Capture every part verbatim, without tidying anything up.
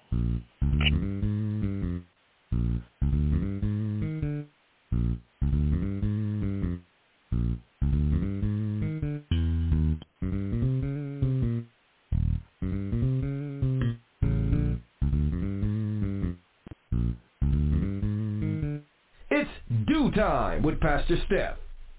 It's Dew Time with Pastor Steph.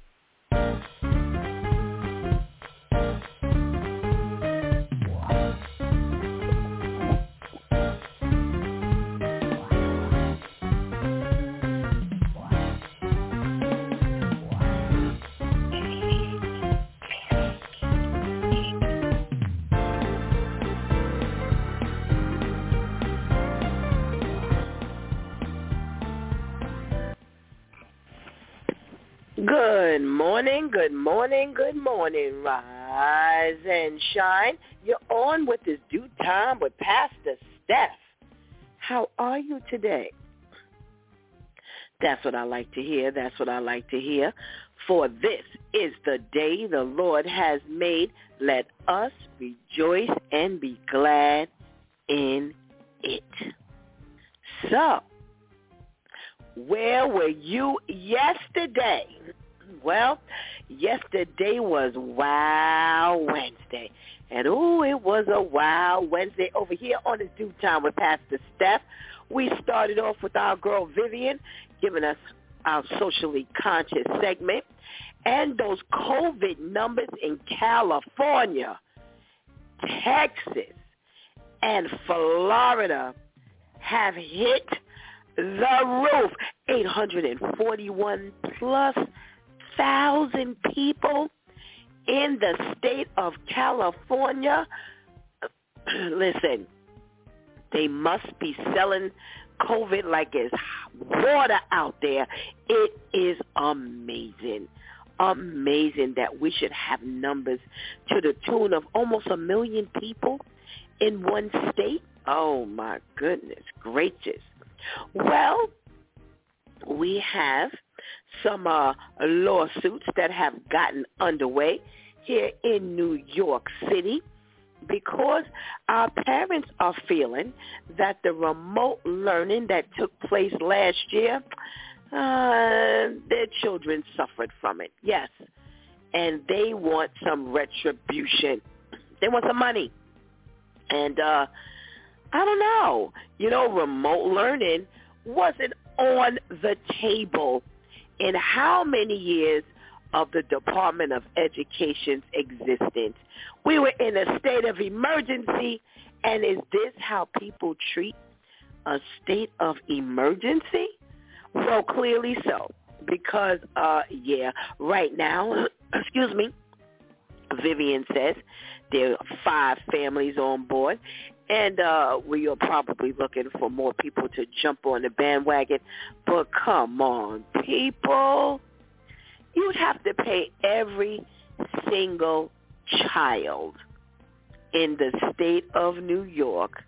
Good morning, good morning, good morning. Rise and shine. You're on with this Dew Time with Pastor Steph. How are you today? That's what I like to hear. That's what I like to hear. For this is the day the Lord has made. Let us rejoice and be glad in it. So, where were you yesterday? Well, yesterday was Wow Wednesday. And, oh, it was a Wow Wednesday over here on this Dew Time with Pastor Steph. We started off with our girl Vivian giving us our socially conscious segment. And those COVID numbers in California, Texas, and Florida have hit the roof. eight hundred forty-one plus thousand people in the state of California. Listen, they must be selling COVID like it's water out there. It is amazing. Amazing that we should have numbers to the tune of almost a million people in one state. Oh, my goodness gracious. Well, we have some uh, lawsuits that have gotten underway here in New York City because our parents are feeling that the remote learning that took place last year, uh, their children suffered from it, yes, and they want some retribution. They want some money. And uh, I don't know, you know, remote learning wasn't on the table in how many years of the Department of Education's existence. We were in a state of emergency, and is this how people treat a state of emergency? Well, clearly so, because, uh, yeah, right now, excuse me, Vivian says there are five families on board, and uh, we are probably looking for more people to jump on the bandwagon. But come on, people. You'd have to pay every single child in the state of New York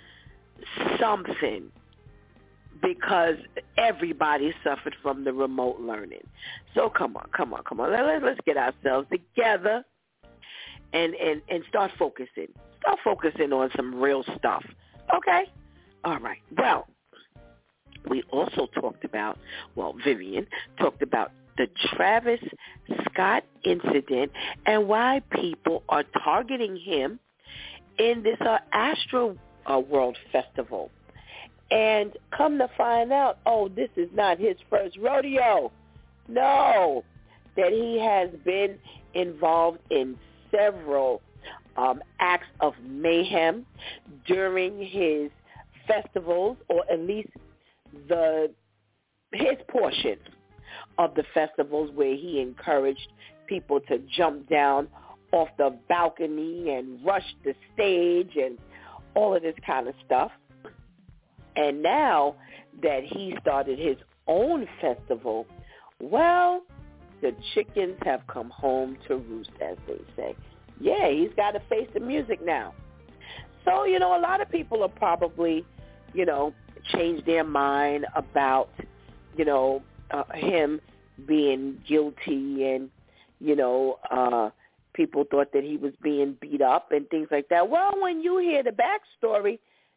something because everybody suffered from the remote learning. So come on, come on, come on. Let, let's get ourselves together and, and, and start focusing. Start focusing on some real stuff. Okay? All right. Well, we also talked about, well, Vivian talked about the Travis Scott incident and why people are targeting him in this uh, Astro uh, World Festival. And come to find out, oh, this is not his first rodeo. No, that he has been involved in several um, acts of mayhem during his festivals, or at least the his portion of the festivals where he encouraged people to jump down off the balcony and rush the stage and all of this kind of stuff. And now that he started his own festival, well, the chickens have come home to roost, as they say. Yeah, he's got to face the music now. So, you know, a lot of people are probably, you know, changed their mind about, you know, uh, him being guilty, and, you know, uh, people thought that he was being beat up and things like that. Well, when you hear the backstory,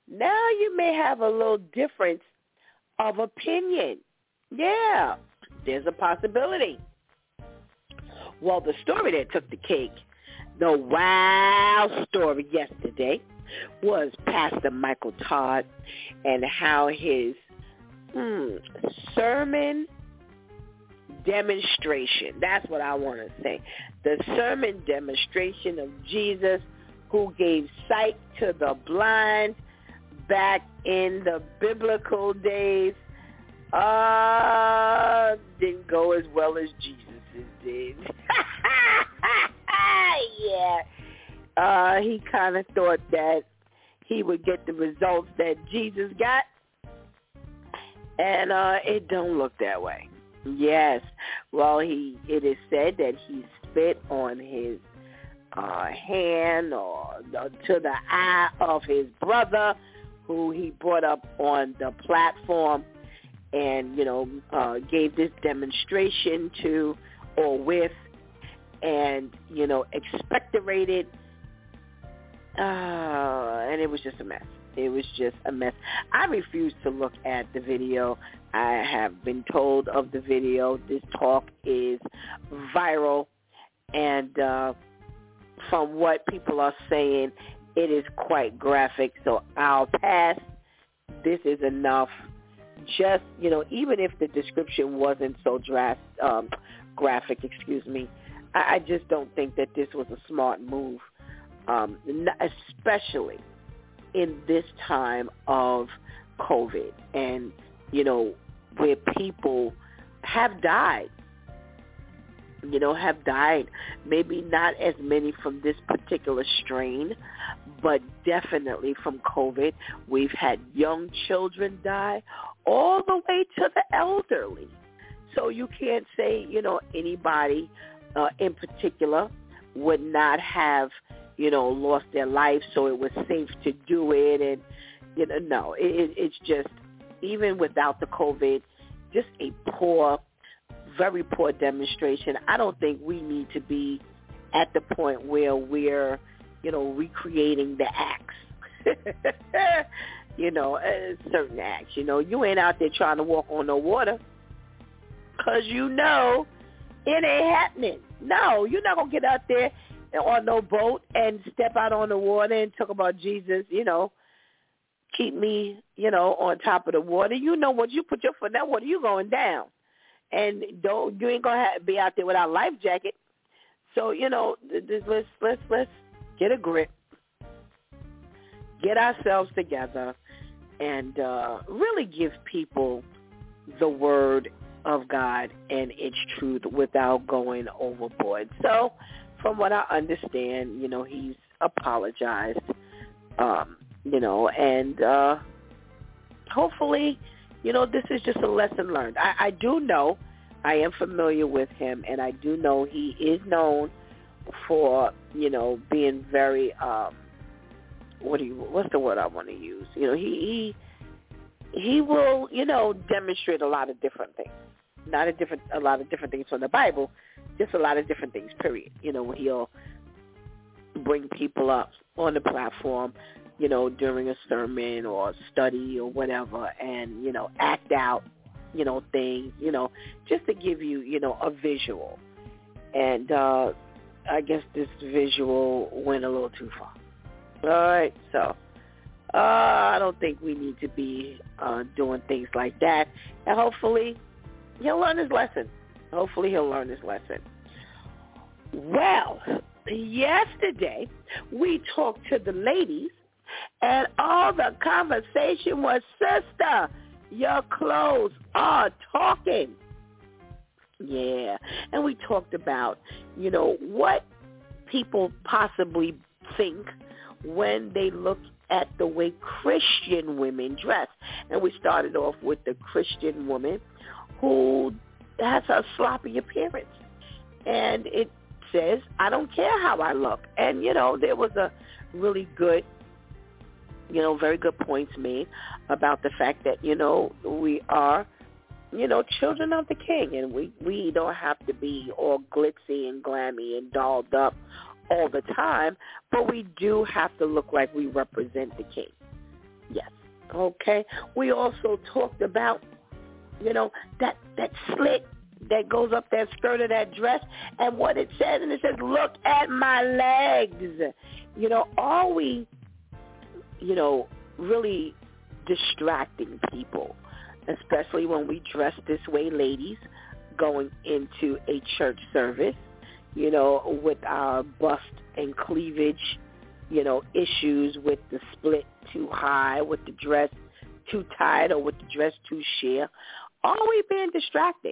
now you may have a little difference of opinion. Yeah, there's a possibility. Well, the story that took the cake, the wow story yesterday, was Pastor Michael Todd and how his hmm, sermon demonstration, that's what I want to say, the sermon demonstration of Jesus who gave sight to the blind back in the biblical days, uh, didn't go as well as Jesus's did. Yeah. Uh, he kind of thought that he would get the results that Jesus got, and uh, it don't look that way. Yes. Well, he it is said that he spit on his uh, hand or uh, to the eye of his brother, who he brought up on the platform, and you know uh, gave this demonstration to or with, and you know expectorated. Uh, and it was just a mess. It was just a mess. I refuse to look at the video. I have been told of the video. This talk is viral. And uh, from what people are saying, it is quite graphic. So I'll pass. This is enough. Just, you know, even if the description wasn't so dras- um, graphic, excuse me, I, I just don't think that this was a smart move. Um, especially in this time of COVID and, you know, where people have died, you know, have died, maybe not as many from this particular strain, but definitely from COVID. We've had young children die all the way to the elderly. So you can't say, you know, anybody uh, in particular would not have, you know, lost their life, so it was safe to do it. And, you know, no, it, it's just, even without the COVID, just a poor, very poor demonstration. I don't think we need to be at the point where we're, you know, recreating the acts, you know, uh, certain acts. You know, you ain't out there trying to walk on no water because you know it ain't happening. No, you're not going to get out there on no boat and step out on the water and talk about Jesus, you know, keep me, you know, on top of the water. You know, once you put your foot in that water, you're going down. And don't you ain't going to be out there without a life jacket. So, you know, let's, let's, let's get a grip, get ourselves together, and uh, really give people the word of God and its truth without going overboard. So, from what I understand, you know, he's apologized, um, you know, and uh, hopefully, you know, this is just a lesson learned. I, I do know, I am familiar with him, and I do know he is known for, you know, being very, um, what do you, what's the word I want to use? You know, he, he, he will, you know, demonstrate a lot of different things. Not a different, a lot of different things from the Bible, just a lot of different things, period. You know, he'll bring people up on the platform, you know, during a sermon or study or whatever, and, you know, act out, you know, things, you know, just to give you, you know, a visual. And uh, I guess this visual went a little too far. All right, so uh, I don't think we need to be uh, doing things like that. And hopefully he'll learn his lesson. Hopefully he'll learn his lesson. Well, yesterday we talked to the ladies, and all the conversation was, sister, your clothes are talking. Yeah. And we talked about, you know, what people possibly think when they look at the way Christian women dress. And we started off with the Christian woman who has a sloppy appearance. And it says, I don't care how I look. And, you know, there was a really good, you know, very good points made about the fact that, you know, we are, you know, children of the King. And we, we don't have to be all glitzy and glammy and dolled up all the time. But we do have to look like we represent the King. Yes. Okay. We also talked about, you know, that, that slit that goes up that skirt of that dress and what it says. And it says, look at my legs. You know, are we, you know, really distracting people, especially when we dress this way, ladies, going into a church service, you know, with our bust and cleavage, you know, issues with the split too high, with the dress too tight, or with the dress too sheer? Are we being distracting?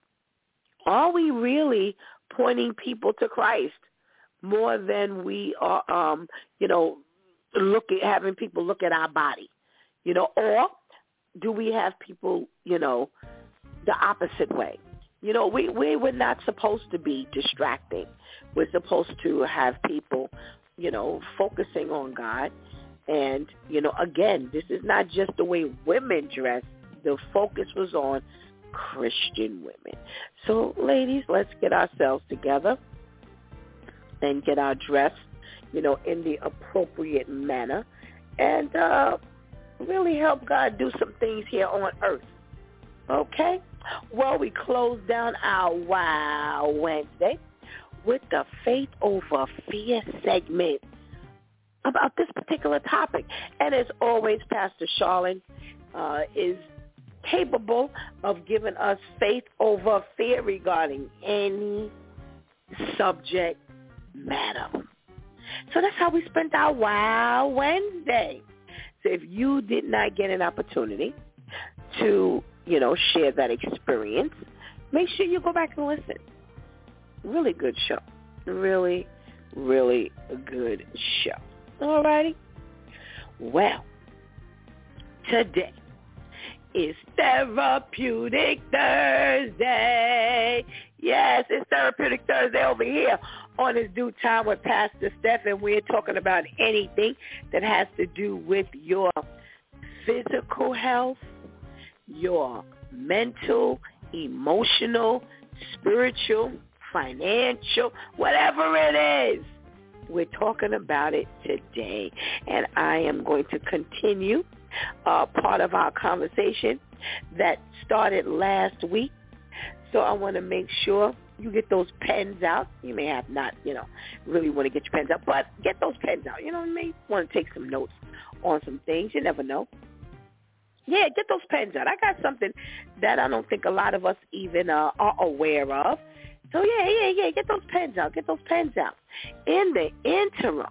Are we really pointing people to Christ more than we are, um, you know, look at having people look at our body, you know, or do we have people, you know, the opposite way? You know, we, we, we're not supposed to be distracting. We're supposed to have people, you know, focusing on God. And, you know, again, this is not just the way women dress. The focus was on Christian women. So, ladies, let's get ourselves together and get our dress, you know, in the appropriate manner and uh, really help God do some things here on earth. Okay? Well, we close down our Wow Wednesday with the Faith Over Fear segment about this particular topic. And as always, Pastor Charlene uh, is capable of giving us faith over fear regarding any subject matter. So that's how we spent our Wow Wednesday. So if you did not get an opportunity to, you know, share that experience, make sure you go back and listen. Really good show. Really, really good show. All righty. Well, today is Therapeutic Thursday. Yes, it's Therapeutic Thursday over here on His Due Time with Pastor Steph, and we're talking about anything that has to do with your physical health, your mental, emotional, spiritual, financial, whatever it is. We're talking about it today, and I am going to continue uh, part of our conversation that started last week. So I want to make sure you get those pens out. You may have not, you know, really want to get your pens out, but get those pens out. You know, you may want to take some notes on some things. You never know. Yeah, get those pens out. I got something that I don't think a lot of us even uh, are aware of. So, yeah, yeah, yeah, get those pens out. Get those pens out. In the interim,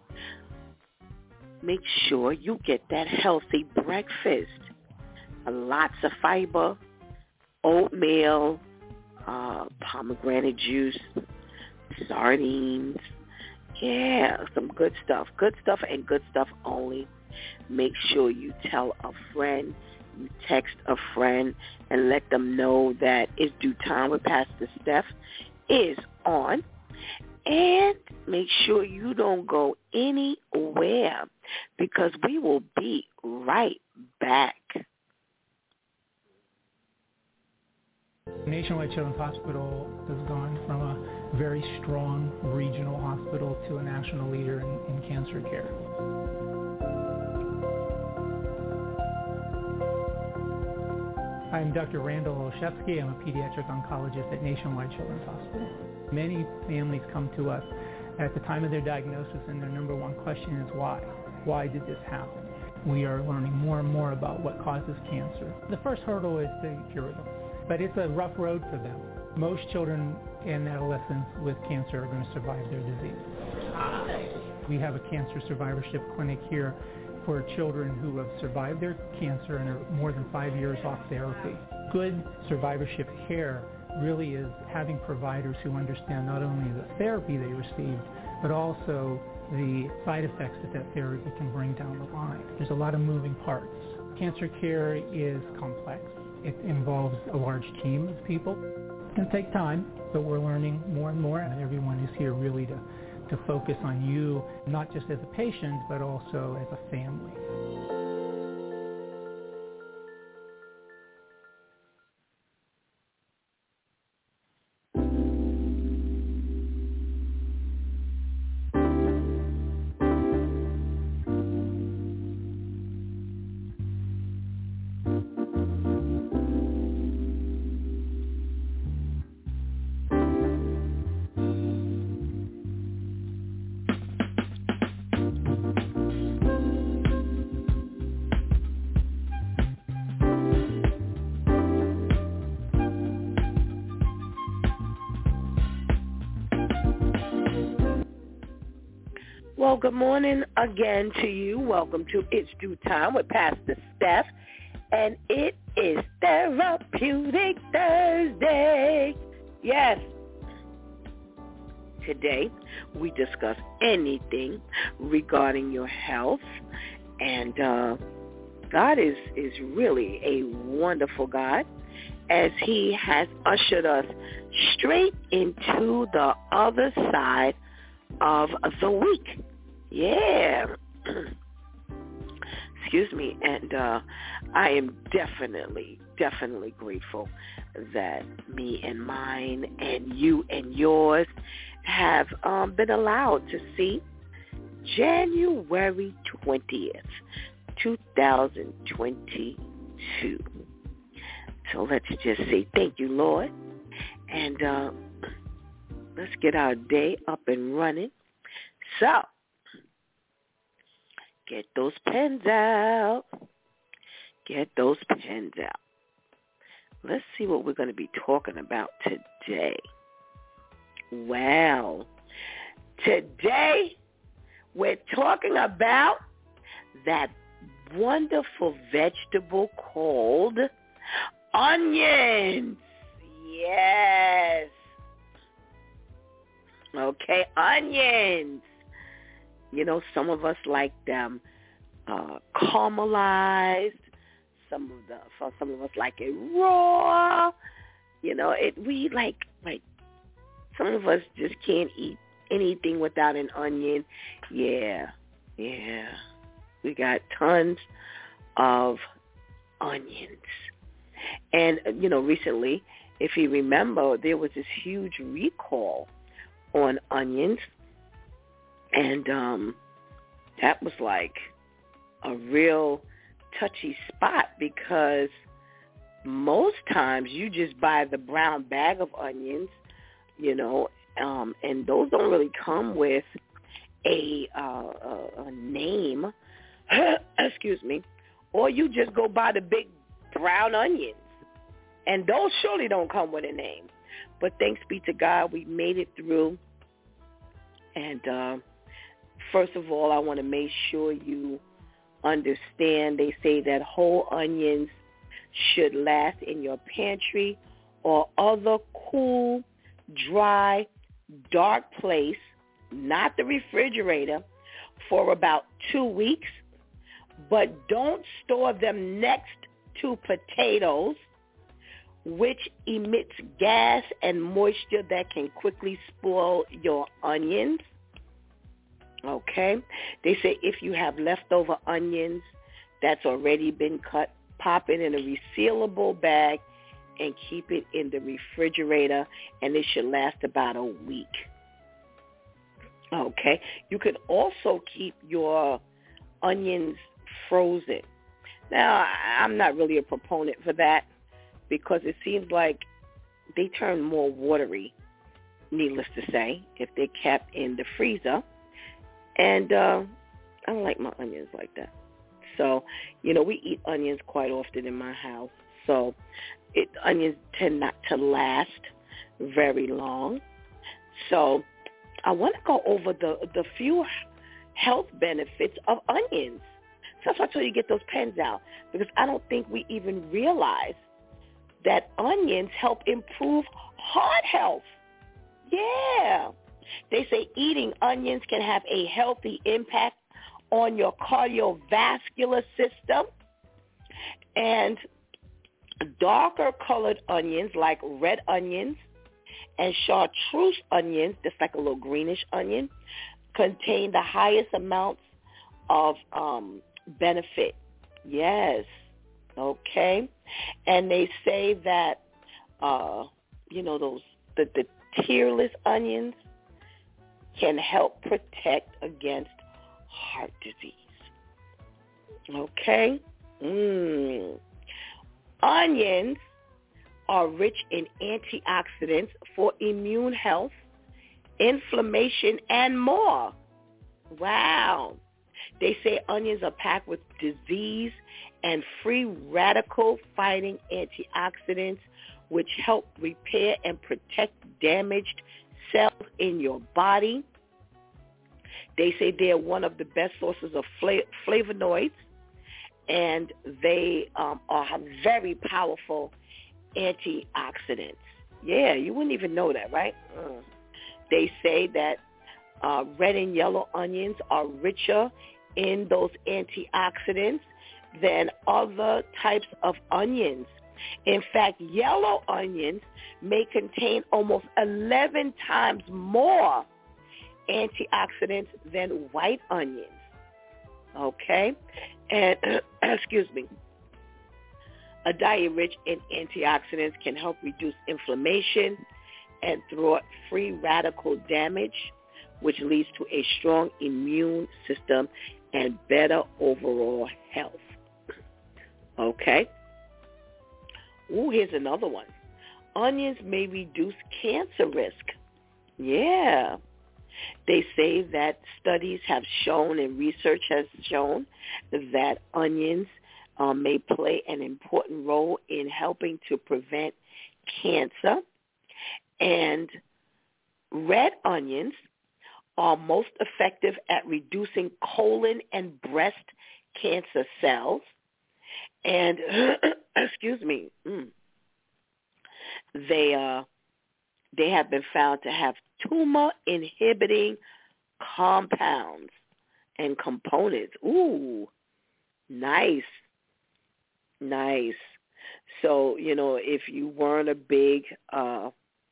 make sure you get that healthy breakfast. Lots of fiber, oatmeal, uh, pomegranate juice, sardines. Yeah, some good stuff. Good stuff and good stuff only. Make sure you tell a friend, you text a friend, and let them know that It's Due Time with Pastor Steph is on. And make sure you don't go anywhere, because we will be right back. Nationwide Children's Hospital has gone from a very strong regional hospital to a national leader in, in cancer care. I'm Doctor Randall Olszewski. I'm a pediatric oncologist at Nationwide Children's Hospital. Many families come to us at the time of their diagnosis, and their number one question is why? Why did this happen? We are learning more and more about what causes cancer. The first hurdle is to cure them, but it's a rough road for them. Most children and adolescents with cancer are going to survive their disease. We have a cancer survivorship clinic here for children who have survived their cancer and are more than five years off therapy. Good survivorship care really is having providers who understand not only the therapy they received, but also the side effects that that therapy can bring down the line. There's a lot of moving parts. Cancer care is complex. It involves a large team of people. It can take time, but we're learning more and more, and everyone is here really to to focus on you, not just as a patient, but also as a family. Well, good morning again to you. Welcome to It's Due Time with Pastor Steph. And it is Therapeutic Thursday. Yes. Today, we discuss anything regarding your health. And uh, God is, is really a wonderful God, as he has ushered us straight into the other side of the week. Yeah. Excuse me. And uh, I am definitely, definitely grateful that me and mine and you and yours have um, been allowed to see January twentieth, twenty twenty-two. So let's just say thank you, Lord. And uh, let's get our day up and running. So, get those pens out. Get those pens out. Let's see what we're going to be talking about today. Well, today we're talking about that wonderful vegetable called onions. Yes. Okay, onions. You know, some of us like them uh, caramelized. Some of the, for some of us like it raw. You know, it we like like. Some of us just can't eat anything without an onion. Yeah, yeah. We got tons of onions. And, you know, recently, if you remember, there was this huge recall on onions. And um, that was like a real touchy spot, because most times you just buy the brown bag of onions, you know, um, and those don't really come with a, uh, a, a name, excuse me, or you just go buy the big brown onions, and those surely don't come with a name. But thanks be to God, we made it through. And uh, first of all, I want to make sure you understand, they say that whole onions should last in your pantry or other cool, dry, dark place, not the refrigerator, for about two weeks. But don't store them next to potatoes, which emits gas and moisture that can quickly spoil your onions. Okay? They say if you have leftover onions that's already been cut, pop it in a resealable bag and keep it in the refrigerator, and it should last about a week. Okay? You could also keep your onions frozen. Now, I'm not really a proponent for that, because it seems like they turn more watery, needless to say, if they're kept in the freezer. And uh, I don't like my onions like that. So, you know, we eat onions quite often in my house. So it, onions tend not to last very long. So I want to go over the, the few health benefits of onions. So that's why I told you to get those pens out, because I don't think we even realize that onions help improve heart health. Yeah. They say eating onions can have a healthy impact on your cardiovascular system. And darker colored onions like red onions and chartreuse onions, just like a little greenish onion, contain the highest amounts of um, benefit. Yes. Okay. And they say that, uh, you know, those the, the tearless onions can help protect against heart disease. Okay? Mm. Onions are rich in antioxidants for immune health, inflammation, and more. Wow. They say onions are packed with disease and free radical fighting antioxidants, which help repair and protect damaged cells in your body. They say they're one of the best sources of fla- flavonoids, and they um, are very powerful antioxidants. Yeah, you wouldn't even know that, right? Mm. They say that uh, red and yellow onions are richer in those antioxidants than other types of onions. In fact, yellow onions may contain almost eleven times more antioxidants than white onions. Okay? And, excuse me, a diet rich in antioxidants can help reduce inflammation and thwart free radical damage, which leads to a strong immune system and better overall health. Okay? Ooh, here's another one. Onions may reduce cancer risk. Yeah. They say that studies have shown and research has shown that onions um, may play an important role in helping to prevent cancer. And red onions are most effective at reducing colon and breast cancer cells. And, excuse me, mm, they uh, they have been found to have tumor-inhibiting compounds and components. Ooh, nice, nice. So, you know, if you weren't a big uh,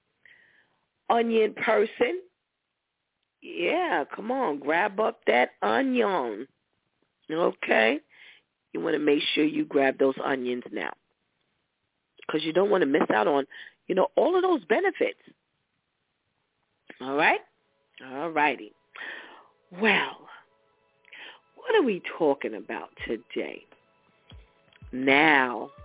onion person, yeah, come on, grab up that onion, okay? You want to make sure you grab those onions now because you don't want to miss out on, you know, all of those benefits. All right? All righty. Well, what are we talking about today? Now,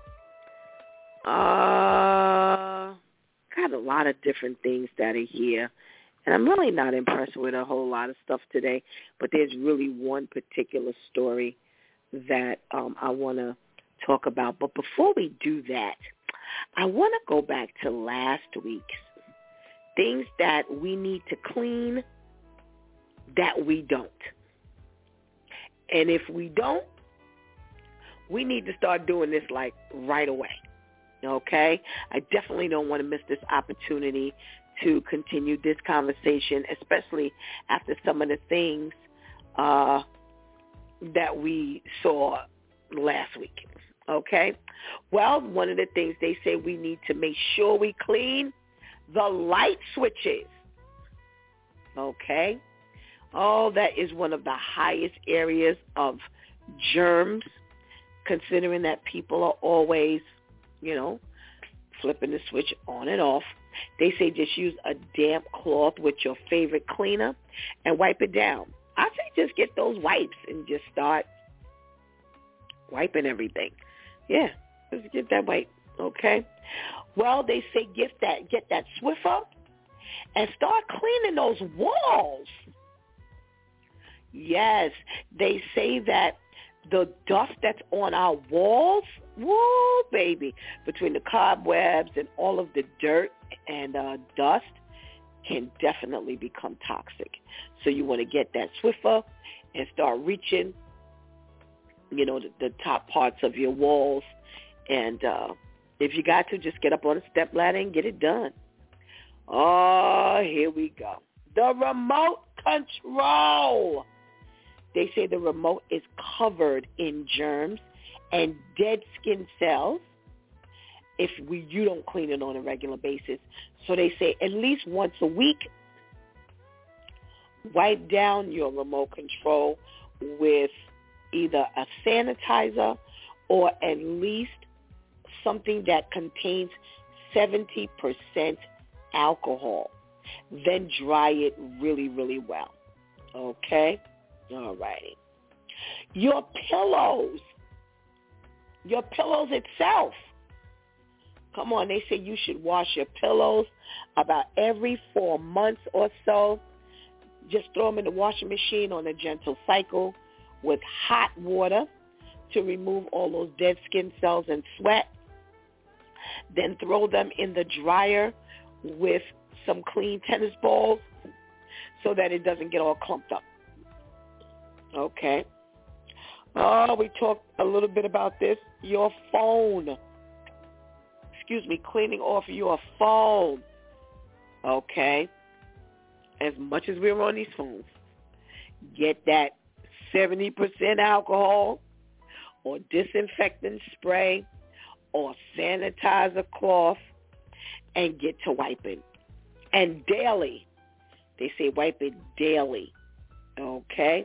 uh, got a lot of different things that are here, and I'm really not impressed with a whole lot of stuff today, but there's really one particular story that um, I want to talk about. But before we do that, I want to go back to last week's things that we need to clean that we don't. And if we don't, we need to start doing this like right away. Okay? I definitely don't want to miss this opportunity to continue this conversation, especially after some of the things uh, that we saw last week. Okay? Well, one of the things they say we need to make sure we clean the light switches. Okay? Oh, that is one of the highest areas of germs, considering that people are always, you know, flipping the switch on and off. They say just use a damp cloth with your favorite cleaner and wipe it down. I say just get those wipes and just start wiping everything. Yeah, just get that wipe, okay? Well, they say get that, get that Swiffer and start cleaning those walls. Yes, they say that the dust that's on our walls, woo, baby, between the cobwebs and all of the dirt and uh, dust can definitely become toxic. So you want to get that Swiffer and start reaching, you know, the, the top parts of your walls. And uh, if you got to, just get up on a step ladder and get it done. Oh, here we go. The remote control. They say the remote is covered in germs and dead skin cells if we, you don't clean it on a regular basis. So they say at least once a week, wipe down your remote control with either a sanitizer or at least something that contains seventy percent alcohol. Then dry it really, really well. Okay? All righty. Your pillows. Your pillows itself. Come on, they say you should wash your pillows about every four months or so. Just throw them in the washing machine on a gentle cycle with hot water to remove all those dead skin cells and sweat. Then throw them in the dryer with some clean tennis balls so that it doesn't get all clumped up. Okay. Oh, we talked a little bit about this. Your phone. Excuse me, cleaning off your phone. Okay. As much as we're on these phones, get that seventy percent alcohol or disinfectant spray or sanitizer cloth and get to wiping. And daily. They say wipe it daily. Okay?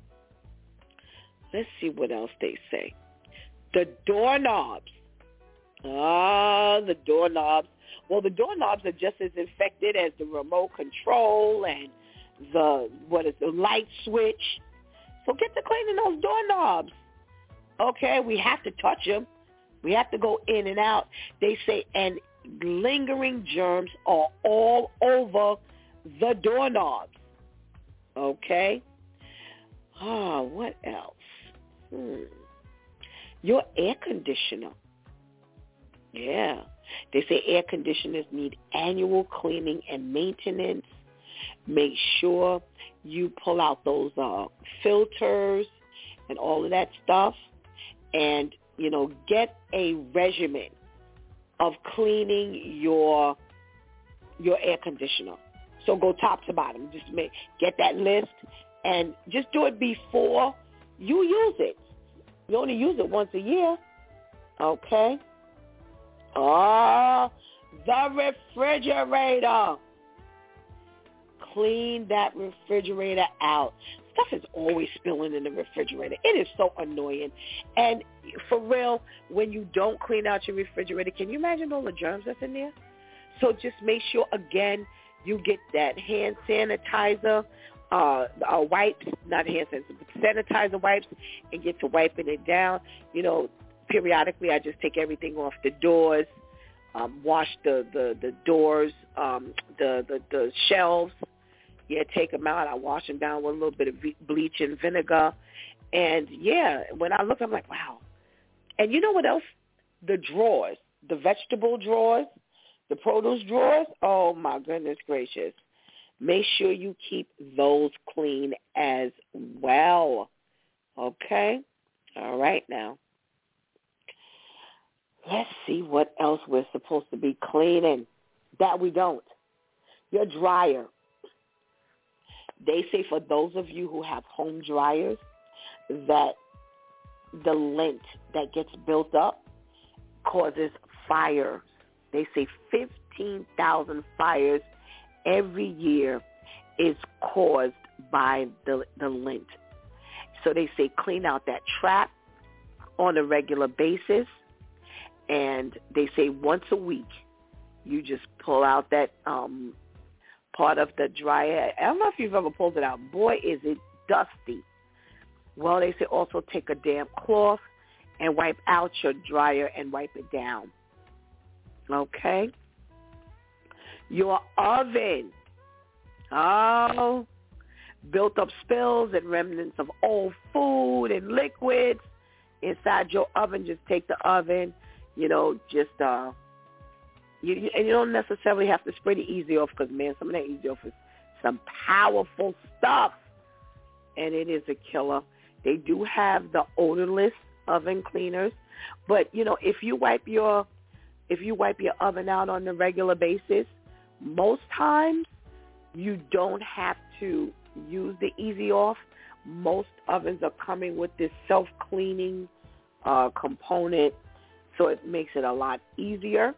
Let's see what else they say. The doorknobs. Ah, the doorknobs. Well, the doorknobs are just as infected as the remote control and the, what is the light switch. So get to cleaning those doorknobs. Okay, we have to touch them. We have to go in and out. They say, and lingering germs are all over the doorknobs. Okay? Ah, what else? Hmm. Your air conditioner. Yeah. They say air conditioners need annual cleaning and maintenance. Make sure you pull out those uh, filters and all of that stuff. And, you know, get a regimen of cleaning your your air conditioner. So go top to bottom. Just make, get that list and just do it before you use it. You only use it once a year. Okay? Oh, the refrigerator. Clean that refrigerator out. Stuff is always spilling in the refrigerator. It is so annoying. And for real, when you don't clean out your refrigerator, can you imagine all the germs that's in there? So just make sure, again, you get that hand sanitizer, uh, uh, wipes, not hand sanitizer, but sanitizer wipes, and get to wiping it down. You know, periodically I just take everything off the doors, um, wash the, the, the doors, um, the, the, the shelves. Yeah, take them out. I wash them down with a little bit of bleach and vinegar. And, yeah, when I look, I'm like, wow. And you know what else? The drawers, the vegetable drawers, the produce drawers, oh, my goodness gracious. Make sure you keep those clean as well. Okay? All right, now. Let's see what else we're supposed to be cleaning that we don't. Your dryer. They say for those of you who have home dryers that the lint that gets built up causes fires. They say fifteen thousand fires every year is caused by the, the lint. So they say clean out that trap on a regular basis. And they say once a week you just pull out that um, part of the dryer. I don't know if you've ever pulled it out. Boy, is it dusty. Well, they say also take a damp cloth and wipe out your dryer and wipe it down. Okay? Your oven. Oh, built up spills and remnants of old food and liquids inside your oven. Just take the oven, you know, just, uh, you, you, and you don't necessarily have to spray the Easy Off because, man, some of that Easy Off is some powerful stuff, and it is a killer. They do have the odorless oven cleaners, but, you know, if you wipe your if you wipe your oven out on a regular basis, most times you don't have to use the Easy Off. Most ovens are coming with this self-cleaning uh, component, so it makes it a lot easier.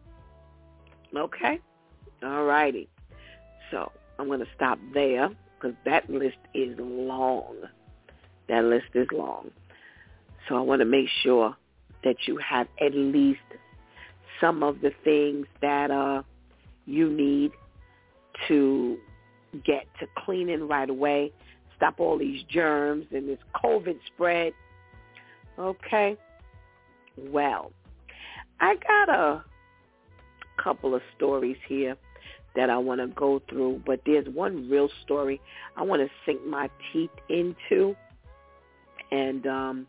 Okay? All righty. So I'm going to stop there because that list is long. That list is long. So I want to make sure that you have at least some of the things that uh, you need to get to cleaning right away. Stop all these germs and this COVID spread. Okay? Well, I got a couple of stories here that I want to go through, but there's one real story I want to sink my teeth into, and um,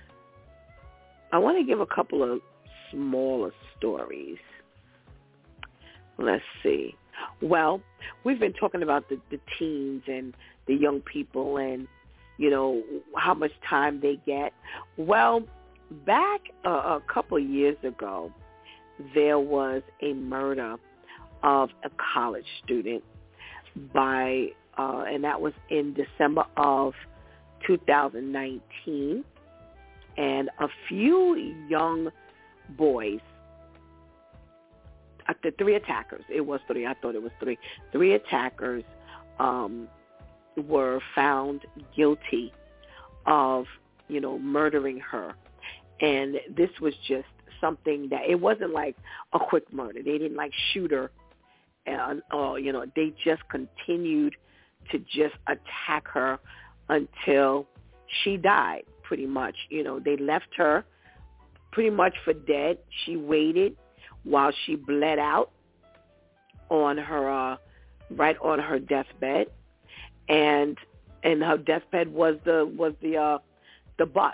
I want to give a couple of smaller stories. Let's see. Well, we've been talking about the, the teens and the young people, and you know, how much time they get. Well, back a, a couple of years ago, there was a murder of a college student by, uh, and that was in December of two thousand nineteen. And a few young boys, uh, the three attackers, it was three, I thought it was three, three attackers um, were found guilty of, you know, murdering her. And this was just something that, it wasn't like a quick murder. They didn't like shoot her, and, or, you know, they just continued to just attack her until she died, pretty much. You know, they left her pretty much for dead. She waited while she bled out on her, uh, right on her deathbed. And and her deathbed was the was the uh, the bus.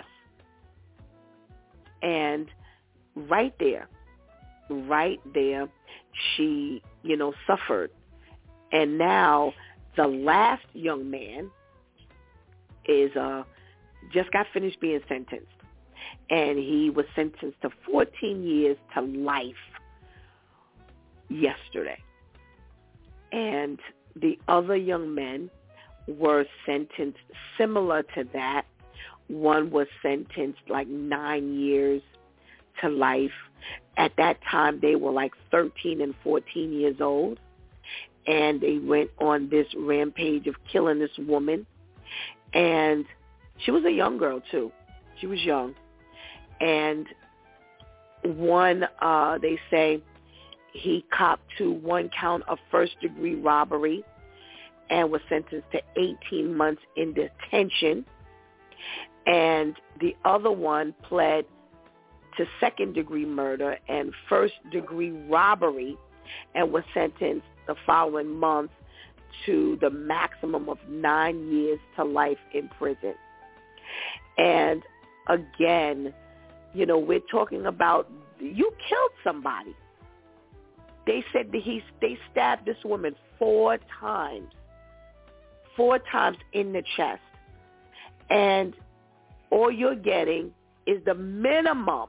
And right there, right there, she, you know, suffered. And now the last young man is uh, just got finished being sentenced. And he was sentenced to fourteen years to life yesterday. And the other young men were sentenced similar to that. One was sentenced like nine years to life. At that time, they were like thirteen and fourteen years old. And they went on this rampage of killing this woman. And she was a young girl, too. She was young. And one, uh, they say, he copped to one count of first-degree robbery and was sentenced to eighteen months in detention. And the other one pled to second-degree murder and first-degree robbery and was sentenced the following month to the maximum of nine years to life in prison. And again, you know, we're talking about, you killed somebody. They said that he, they stabbed this woman four times, four times in the chest. And all you're getting is the minimum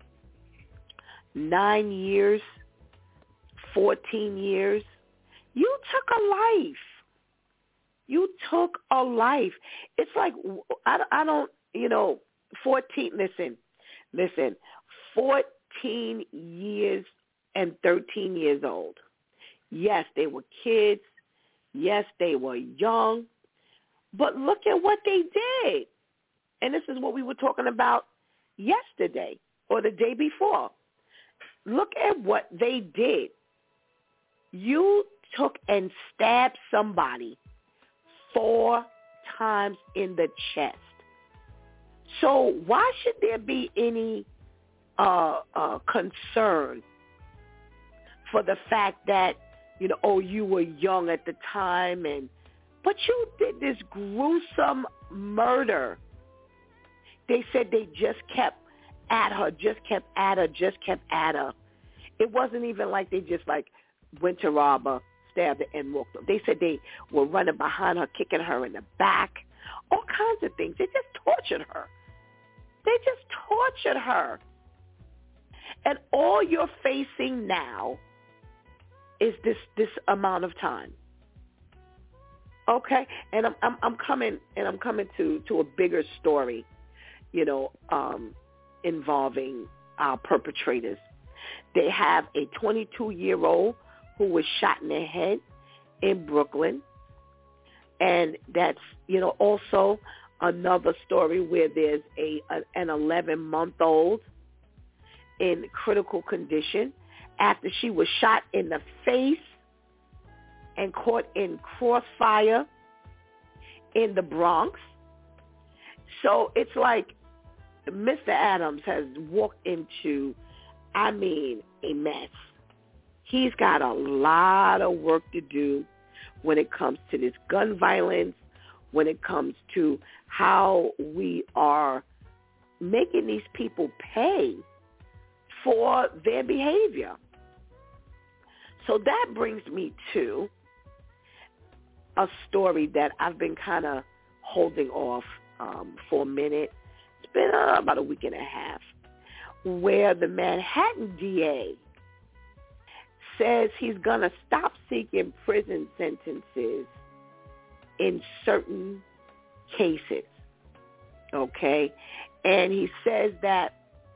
nine years, fourteen years. You took a life. You took a life. It's like, I, I don't, you know, fourteen, listen, listen, fourteen years and thirteen years old. Yes, they were kids. Yes, they were young. But look at what they did. And this is what we were talking about yesterday or the day before. Look at what they did. You took and stabbed somebody four times in the chest. So why should there be any uh, uh, concern for the fact that, you know, oh, you were young at the time, and but you did this gruesome murder. They said they just kept at her, just kept at her, just kept at her. It wasn't even like they just like went to rob her, stabbed her, and walked her. They said they were running behind her, kicking her in the back, all kinds of things. They just tortured her. They just tortured her. And all you're facing now is this this amount of time. Okay? And I'm I'm, I'm coming and I'm coming to, to a bigger story, you know, um, involving our perpetrators. They have a twenty-two-year-old who was shot in the head in Brooklyn. And that's, you know, also another story where there's a, a an eleven-month-old in critical condition after she was shot in the face and caught in crossfire in the Bronx. So it's like Mister Adams has walked into, I mean, a mess. He's got a lot of work to do when it comes to this gun violence, when it comes to how we are making these people pay for their behavior. So that brings me to a story that I've been kind of holding off um, for a minute. It's been uh, about a week and a half, where the Manhattan D A says he's going to stop seeking prison sentences in certain cases, okay? And he says that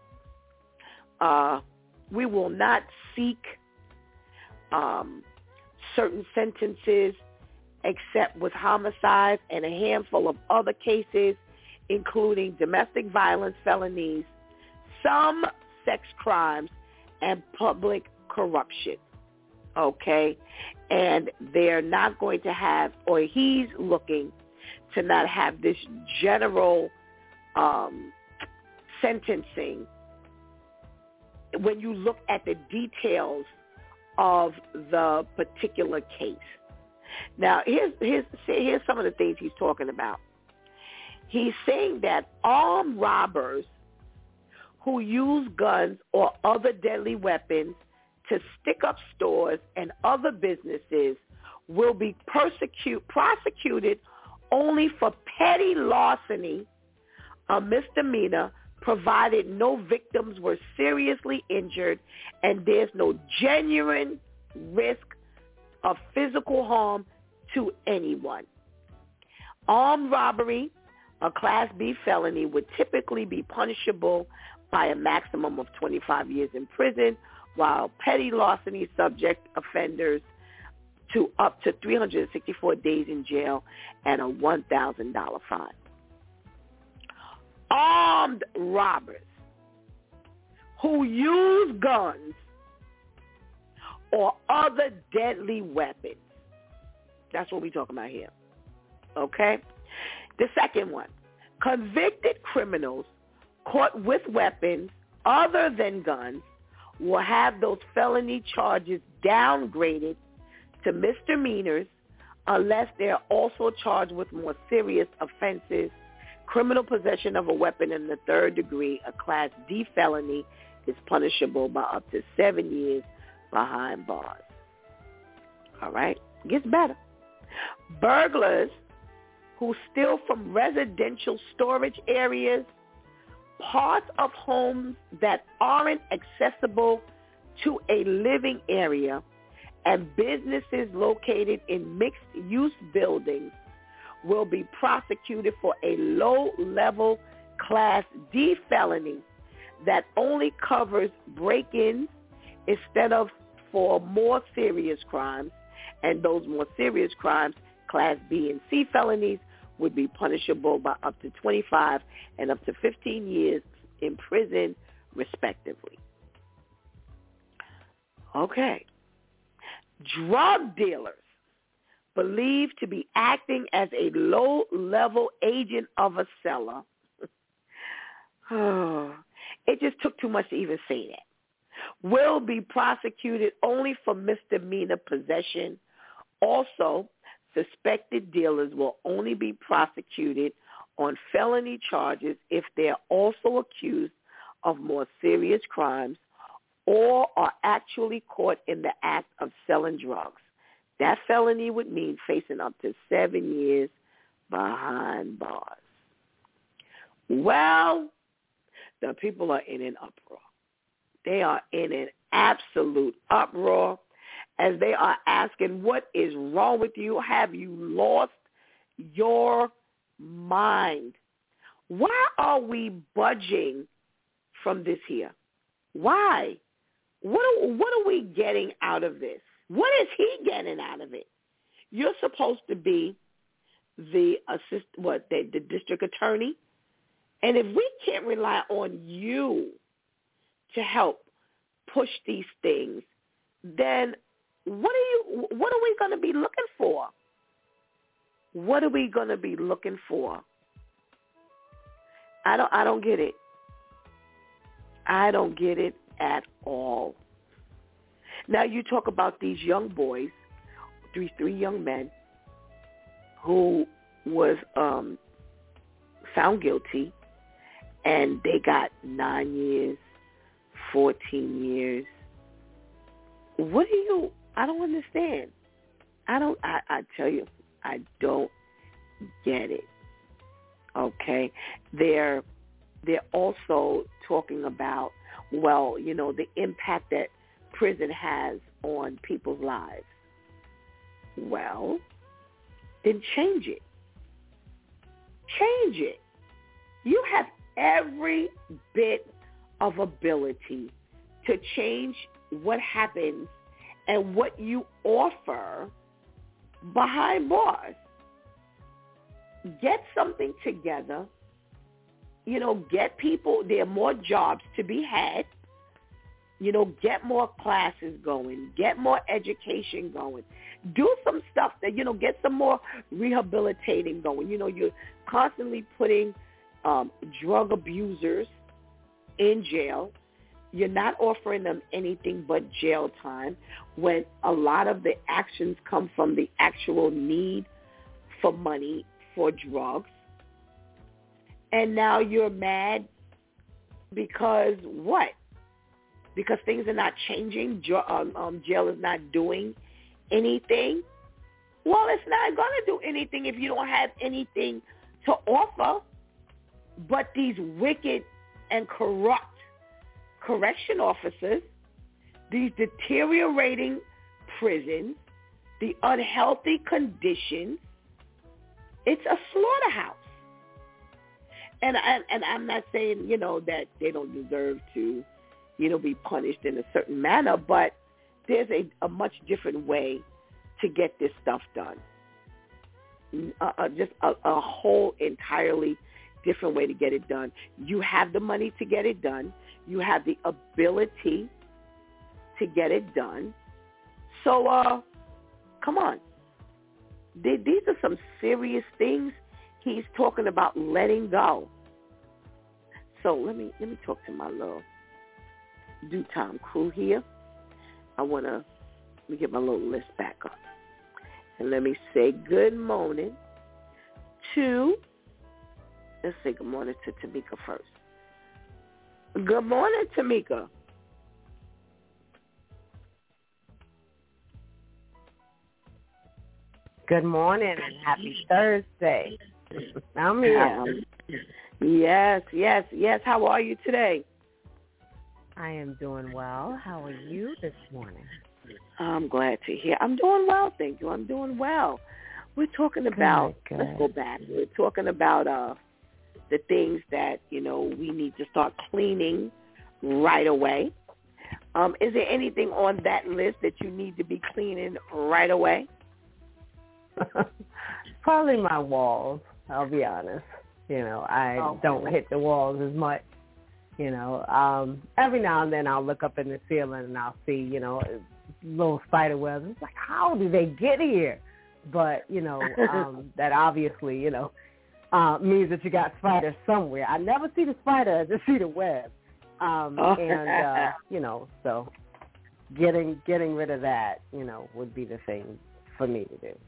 uh, we will not seek um, certain sentences except with homicides and a handful of other cases, including domestic violence felonies, some sex crimes, and public corruption, okay? And they're not going to have, or he's looking to not have this general um, sentencing when you look at the details of the particular case. Now, here's, here's, here's some of the things he's talking about. He's saying that armed robbers who use guns or other deadly weapons to stick up stores and other businesses will be persecute, prosecuted only for petty larceny, a misdemeanor, provided no victims were seriously injured and there's no genuine risk of physical harm to anyone. Armed robbery, a Class B felony, would typically be punishable by a maximum of twenty-five years in prison, while petty larceny subject offenders to up to three hundred sixty-four days in jail and a one thousand dollars fine. Armed robbers who use guns or other deadly weapons. That's what we're talking about here. Okay? The second one, convicted criminals caught with weapons other than guns will have those felony charges downgraded to misdemeanors unless they're also charged with more serious offenses. Criminal possession of a weapon in the third degree, a Class D felony, is punishable by up to seven years behind bars. All right? Gets better. Burglars who steal from residential storage areas, parts of homes that aren't accessible to a living area, and businesses located in mixed-use buildings will be prosecuted for a low-level Class D felony that only covers break-ins instead of for more serious crimes, and those more serious crimes, Class B and C felonies, would be punishable by up to twenty-five and up to fifteen years in prison, respectively. Okay. Drug dealers believed to be acting as a low-level agent of a seller. Oh, it just took too much to even say that. Will be prosecuted only for misdemeanor possession. Also, suspected dealers will only be prosecuted on felony charges if they're also accused of more serious crimes or are actually caught in the act of selling drugs. That felony would mean facing up to seven years behind bars. Well, the people are in an uproar. They are in an absolute uproar as they are asking, what is wrong with you? Have you lost your mind? Why are we budging from this here? Why? What are, what are we getting out of this? What is he getting out of it? You're supposed to be the assist, what, the, the district attorney, and if we can't rely on you to help push these things, then what are you? What are we going to be looking for? What are we going to be looking for? I don't. I don't get it. I don't get it at all. Now you talk about these young boys, three three young men, who was um, found guilty, and they got nine years, fourteen years. What do you? I don't understand. I don't. I, I tell you, I don't get it. Okay. They're, they're also talking about, well, you know, the impact that prison has on people's lives. Well, then change it. Change it. You have every bit of ability to change what happens and what you offer behind bars. Get something together. You know, get people, there are more jobs to be had. You know, get more classes going. Get more education going. Do some stuff that, you know, get some more rehabilitating going. You know, you're constantly putting um, drug abusers in jail. You're not offering them anything but jail time when a lot of the actions come from the actual need for money for drugs. And now you're mad because what? Because things are not changing, um, um, jail is not doing anything. Well, it's not going to do anything if you don't have anything to offer. But these wicked and corrupt correction officers, these deteriorating prisons, the unhealthy conditions, it's a slaughterhouse. And, and, and I'm not saying, you know, that they don't deserve to, you know, be punished in a certain manner, but there's a, a much different way to get this stuff done. Uh, uh, just a, a whole entirely different way to get it done. You have the money to get it done. You have the ability to get it done. So, uh, come on. They, these are some serious things he's talking about letting go. So let me let me talk to my little Due Time crew here. I want to let me get my little list back up. And let me say good morning to, let's say good morning to Tamika first. Good morning, Tamika. Good morning and happy Thursday. I'm here. Um, yes, yes, yes. How are you today? I am doing well. How are you this morning? I'm glad to hear. I'm doing well, thank you. I'm doing well. We're talking about, good, good. let's go back. We're talking about uh, the things that, you know, we need to start cleaning right away. Um, is there anything on that list that you need to be cleaning right away? Probably my walls, I'll be honest. You know, I oh, don't hit the walls as much. You know, um, every now and then I'll look up in the ceiling and I'll see, you know, little spider webs. It's like, how do they get here? But, you know, um, that obviously, you know, uh, means that you got spiders somewhere. I never see the spider, I just see the web. Um, oh. And, uh, you know, so getting getting rid of that, you know, would be the thing for me to do.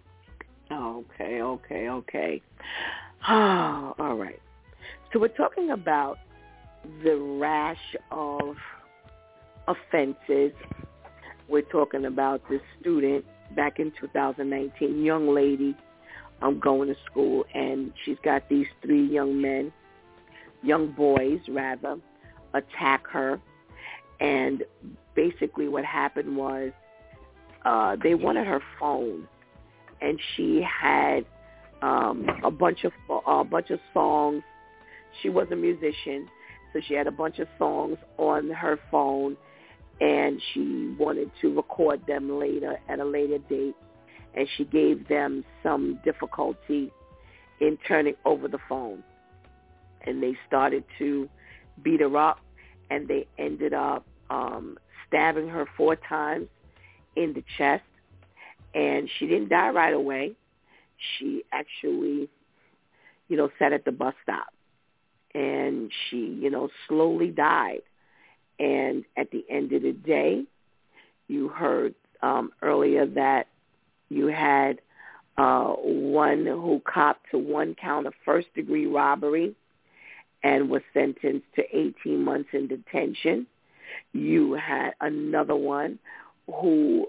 Okay, okay, okay. Oh, all right. So we're talking about the rash of offenses. We're talking about this student back in two thousand nineteen, young lady um, going to school, and she's got these three young men, young boys rather, attack her. And basically what happened was uh, they wanted her phone, and she had um, a bunch of a bunch of songs. She was a musician, so she had a bunch of songs on her phone, and she wanted to record them later at a later date. And she gave them some difficulty in turning over the phone, and they started to beat her up, and they ended up um, stabbing her four times in the chest. And she didn't die right away. She actually, you know, sat at the bus stop. And she, you know, slowly died. And at the end of the day, you heard um, earlier that you had uh, one who copped to one count of first-degree robbery and was sentenced to eighteen months in detention. You had another one who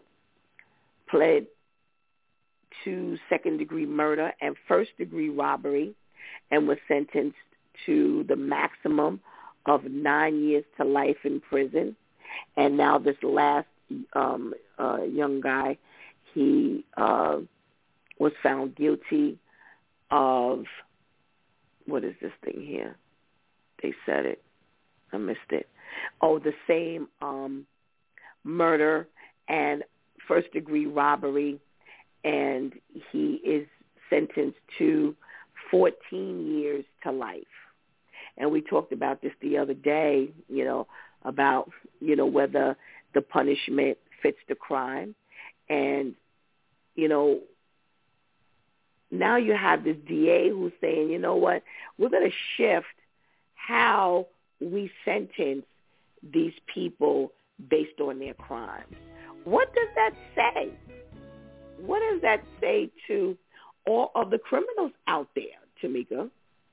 pled to second-degree murder and first-degree robbery and was sentenced to the maximum of nine years to life in prison. And now this last um, uh, young guy, he uh, was found guilty of, what is this thing here? They said it. I missed it. Oh, the same um, murder and first-degree robbery, and he is sentenced to fourteen years to life. And we talked about this the other day, you know, about, you know, whether the punishment fits the crime. And, you know, now you have this D A who's saying, you know what, we're going to shift how we sentence these people based on their crimes. What does that say? What does that say to all of the criminals out there, Tamika?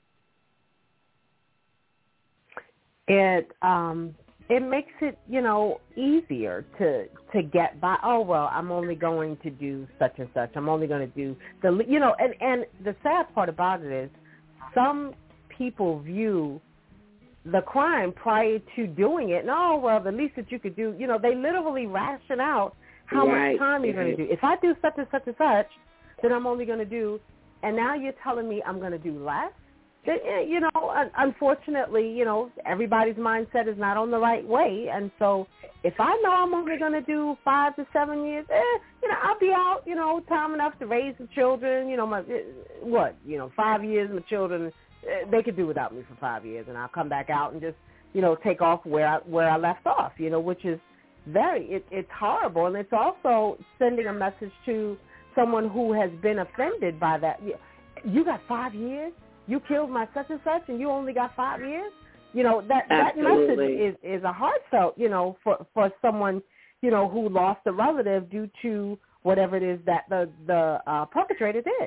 It um it makes it, you know, easier to to get by. Oh, well, I'm only going to do such and such. I'm only going to do the, you know, and and the sad part about it is some people view the crime prior to doing it. And, oh, well, the least that you could do, you know, they literally ration out how right. much time you're mm-hmm. going to do. If I do such and such and such, then I'm only going to do, and now you're telling me I'm going to do less? Then, you know, unfortunately, you know, everybody's mindset is not on the right way. And so if I know I'm only going to do five to seven years, eh, you know, I'll be out, you know, time enough to raise the children, you know, my, what, you know, five years, my children, they could do without me for five years, and I'll come back out and just, you know, take off where I, where I left off, you know, which is very, it, it's horrible. And it's also sending a message to someone who has been offended by that. You got five years? You killed my such and such, and you only got five years? You know, that, that message is, is a heartfelt, you know, for, for someone, you know, who lost a relative due to whatever it is that the, the uh, perpetrator did.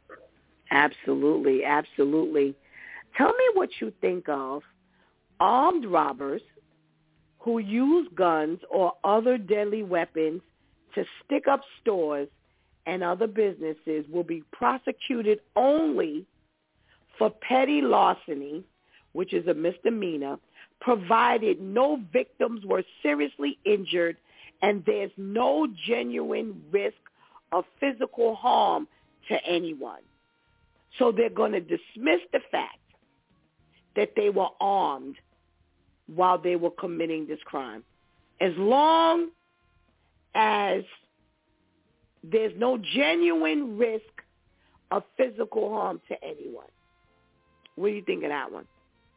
Absolutely, absolutely. Tell me what you think of armed robbers who use guns or other deadly weapons to stick up stores and other businesses will be prosecuted only for petty larceny, which is a misdemeanor, provided no victims were seriously injured and there's no genuine risk of physical harm to anyone. So they're going to dismiss the fact that they were armed while they were committing this crime, as long as there's no genuine risk of physical harm to anyone. What do you think of that one?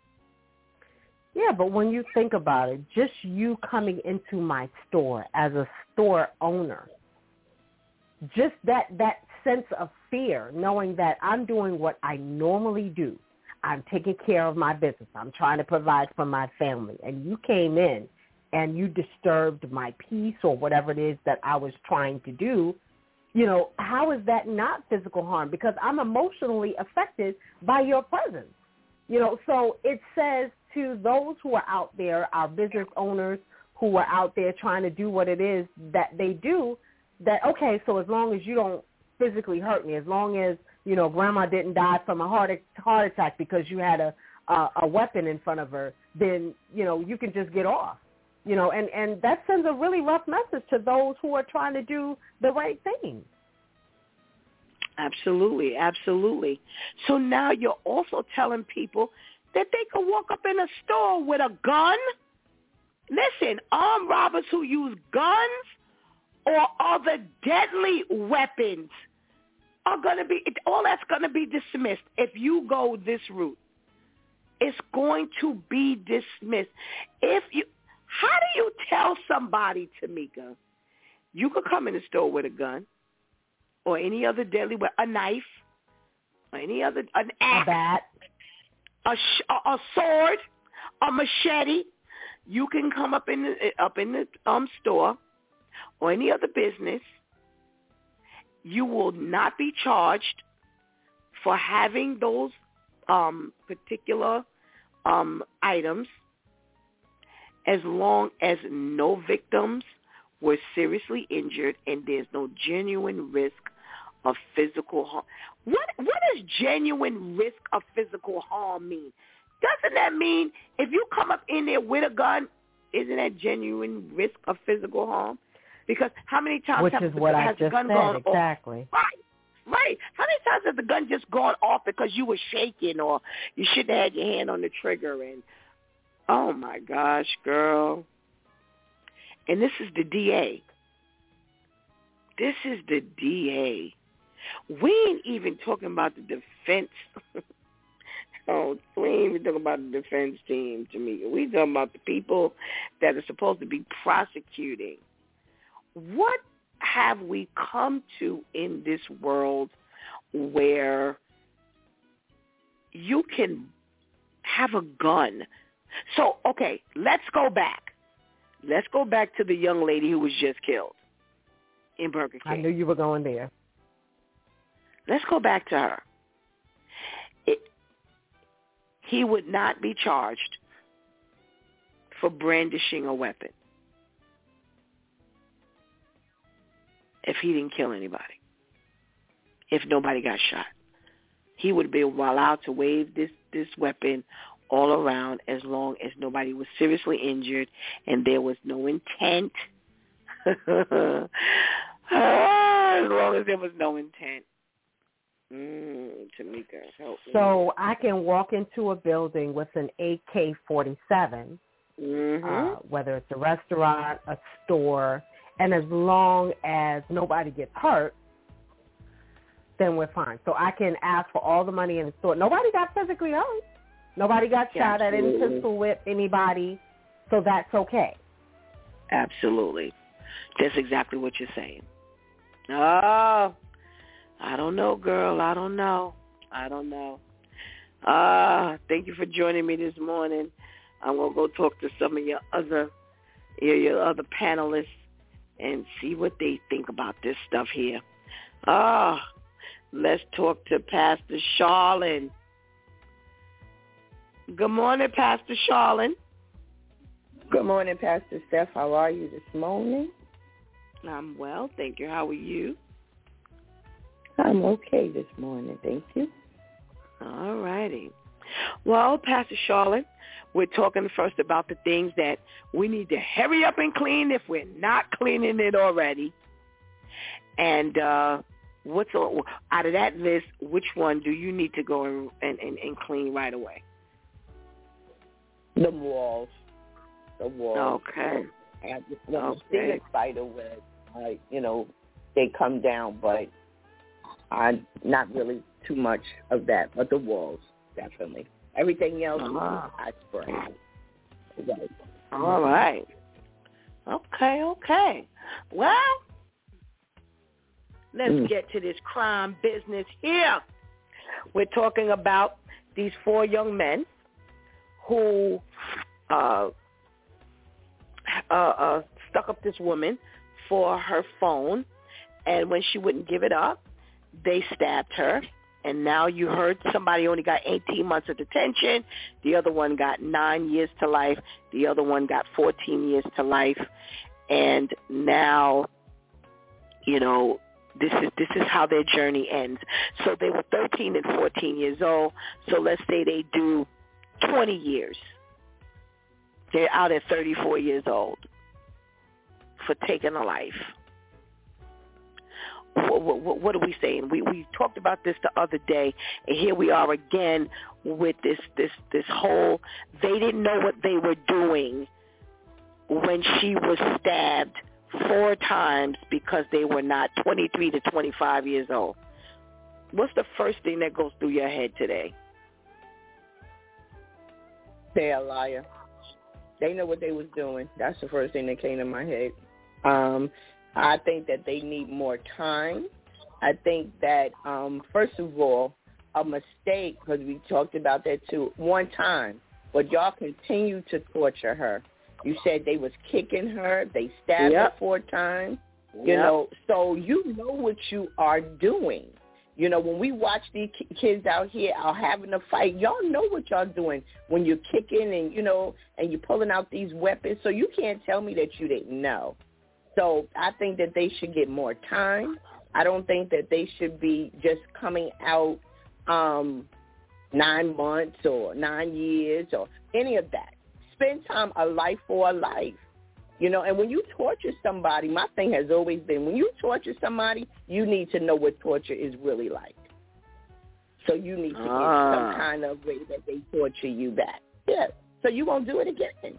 Yeah, but when you think about it, just you coming into my store as a store owner, just that, that sense of fear, knowing that I'm doing what I normally do. I'm taking care of my business. I'm trying to provide for my family. And you came in and you disturbed my peace or whatever it is that I was trying to do. You know, how is that not physical harm? Because I'm emotionally affected by your presence. You know, so it says to those who are out there, our business owners who are out there trying to do what it is that they do, that, okay, so as long as you don't physically hurt me, as long as, you know, grandma didn't die from a heart heart attack because you had a, a, a weapon in front of her, then, you know, you can just get off. You know, and, and that sends a really rough message to those who are trying to do the right thing. Absolutely, absolutely. So now you're also telling people that they can walk up in a store with a gun. Listen, armed robbers who use guns or other deadly weapons are going to be, all that's going to be dismissed if you go this route. It's going to be dismissed. If you, how do you tell somebody, Tamika, you could come in the store with a gun or any other deadly weapon, a knife, or any other, an axe, a bat, a, sh- a sword, a machete. You can come up in the, up in the um, store or any other business. You will not be charged for having those um, particular um, items as long as no victims were seriously injured and there's no genuine risk of physical harm. What what does genuine risk of physical harm mean? Doesn't that mean if you come up in there with a gun, isn't that genuine risk of physical harm? Because how many times Which have is the, what has I the just gun said, gone exactly. off? Right, right. How many times has the gun just gone off because you were shaking or you shouldn't have had your hand on the trigger? And, oh, my gosh, girl. And this is the D A. This is the D A. We ain't even talking about the defense. Oh, we ain't even talking about the defense team, Tamika. We talking about the people that are supposed to be prosecuting. What have we come to in this world where you can have a gun? So, okay, let's go back. Let's go back to the young lady who was just killed in Burger King. I knew you were going there. Let's go back to her. It, he would not be charged for brandishing a weapon if he didn't kill anybody, if nobody got shot. He would be allowed to wave this, this weapon all around as long as nobody was seriously injured and there was no intent. As long as there was no intent. Mm, Tamika, help me. So I can walk into a building with an A K forty-seven, mm-hmm. uh, whether it's a restaurant, a store, and as long as nobody gets hurt, then we're fine. So I can ask for all the money in the store. Nobody got physically hurt. Nobody got shot at, any pistol whip anybody, so that's okay. Absolutely. That's exactly what you're saying. Oh, I don't know, girl. I don't know. I don't know. Ah, uh, thank you for joining me this morning. I'm going to go talk to some of your other, your, your other panelists and see what they think about this stuff here. Ah, uh, let's talk to Pastor Charlene. Good morning, Pastor Charlene. Good morning, Pastor Steph. How are you this morning? I'm well, thank you. How are you? I'm okay this morning, thank you. All righty. Well, Pastor Charlene, we're talking first about the things that we need to hurry up and clean if we're not cleaning it already. And uh, what's out of that list, which one do you need to go and, and, and clean right away? The walls. The walls. Okay. I just want to okay. see a spider web. I, you know, they come down, but I not really too much of that. But the walls, definitely. Everything else, uh-huh. I spray. Right. All right. Okay, okay. Well, let's mm. get to this crime business here. We're talking about these four young men who uh, uh, uh, stuck up this woman for her phone, and when she wouldn't give it up, they stabbed her. And now you heard somebody only got eighteen months of detention. The other one got nine years to life. The other one got fourteen years to life. And now, you know, this is this is how their journey ends. So they were thirteen and fourteen years old. So let's say they do twenty years. They're out at thirty-four years old for taking a life. What, what, what are we saying? We we talked about this the other day, and here we are again with this this this whole. They didn't know what they were doing when she was stabbed four times because they were not twenty-three to twenty-five years old. What's the first thing that goes through your head today? They're a liar. They know what they was doing. That's the first thing that came to my head. Um, I think that they need more time. I think that, um, first of all, a mistake, because we talked about that too, one time, but y'all continue to torture her. You said they was kicking her. They stabbed yep. her four times. You yep. know, so you know what you are doing. You know, when we watch these kids out here out having a fight, y'all know what y'all doing when you're kicking and, you know, and you're pulling out these weapons. So you can't tell me that you didn't know. So I think that they should get more time. I don't think that they should be just coming out um, nine months or nine years or any of that. Spend time, a life for a life. You know, and when you torture somebody, my thing has always been, when you torture somebody, you need to know what torture is really like. So you need to ah. get some kind of way that they torture you back. Yeah, so you won't do it again.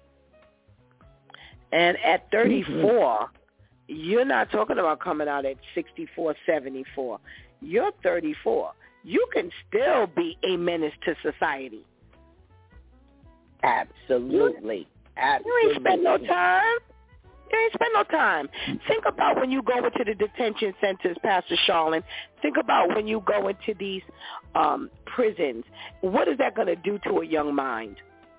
And at thirty-four, mm-hmm. you're not talking about coming out at sixty-four, seventy-four. You're thirty-four. You can still be a menace to society. Absolutely. Absolutely. You ain't spend no time. You ain't spend no time. Think about when you go into the detention centers, Pastor Charlene. Think about when you go into these um, prisons. What is that going to do to a young mind?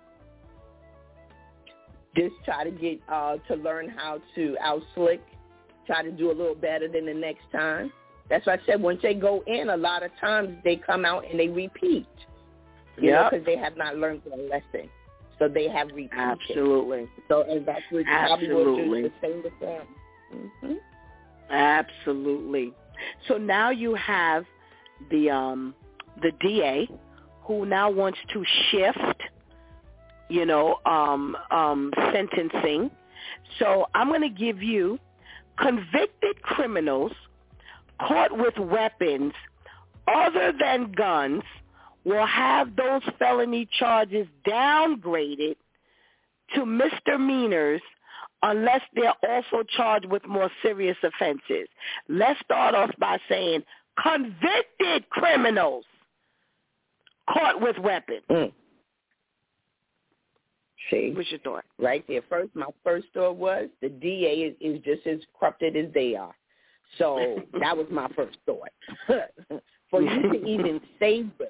Just try to get uh, to learn how to out-slick, try to do a little better than the next time. That's why I said once they go in, a lot of times they come out and they repeat, you yep. know, because they have not learned their lesson. So they have repeated. Absolutely. So and that's what Absolutely. the same with them. Mm-hmm. Absolutely. So now you have the um, the D A who now wants to shift, you know, um, um, sentencing. So I'm going to give you convicted criminals caught with weapons other than guns will have those felony charges downgraded to misdemeanors unless they're also charged with more serious offenses. Let's start off by saying convicted criminals caught with weapons. Mm. See, what's your thought? Right there. First, my first thought was the D A is, is just as corrupted as they are. So that was my first thought. For you to even say this,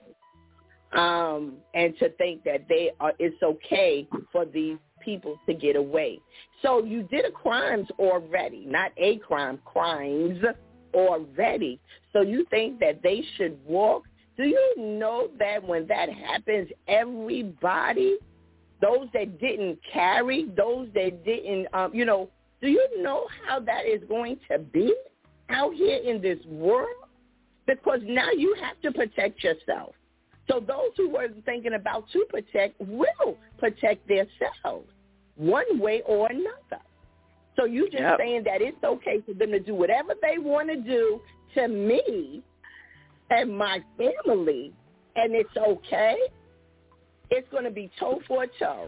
um, and to think that they are, it's okay for these people to get away. So you did a crimes already, not a crime, crimes already. So you think that they should walk? Do you know that when that happens, everybody, those that didn't carry, those that didn't, um, you know, do you know how that is going to be out here in this world? Because now you have to protect yourself. So those who were thinking about to protect will protect themselves one way or another. So you just yep. saying that it's okay for them to do whatever they want to do to me and my family, and it's okay? It's going to be toe for toe.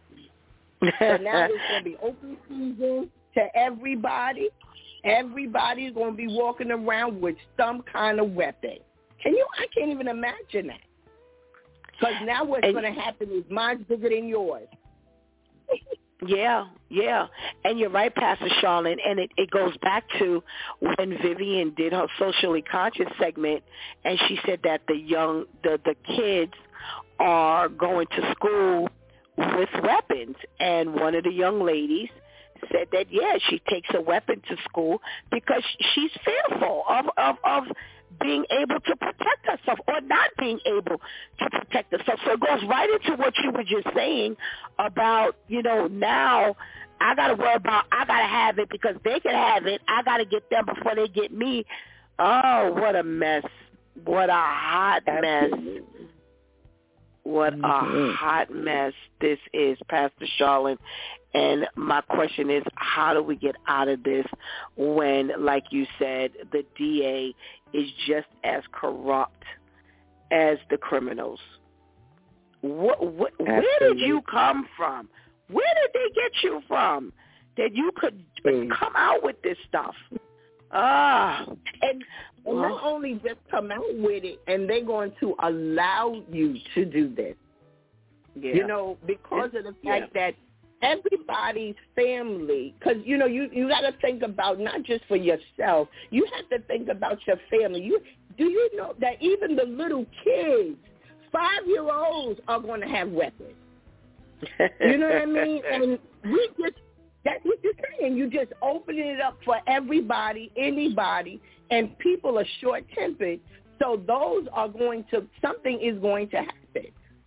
So now it's going to be open season to everybody. Everybody's going to be walking around with some kind of weapon. Can you? I can't even imagine that. Because now what's going to happen is mine's bigger than yours. Yeah, yeah. And you're right, Pastor Charlene, and it, it goes back to when Vivian did her Socially Conscious segment, and she said that the young, the, the kids are going to school with weapons. And one of the young ladies said that, yeah, she takes a weapon to school because she's fearful of, of, of being able to protect herself or not being able to protect herself. So it goes right into what you were just saying about, you know, now I got to worry about, I got to have it because they can have it. I got to get them before they get me. Oh, what a mess. What a hot mess. What a hot mess this is, Pastor Charlene. And my question is, how do we get out of this when, like you said, the D A is just as corrupt as the criminals? What, what, where did you come from? Where did they get you from that you could come out with this stuff? Ah, and, and not only just come out with it, and they're going to allow you to do this. Yeah. You know, because of the fact yeah. that everybody's family, because, you know, you, you got to think about not just for yourself. You have to think about your family. You Do you know that even the little kids, five-year-olds, are going to have weapons? You know what I mean? And we just, that's what you're saying. You just opening it up for everybody, anybody, and people are short-tempered. So those are going to, something is going to happen.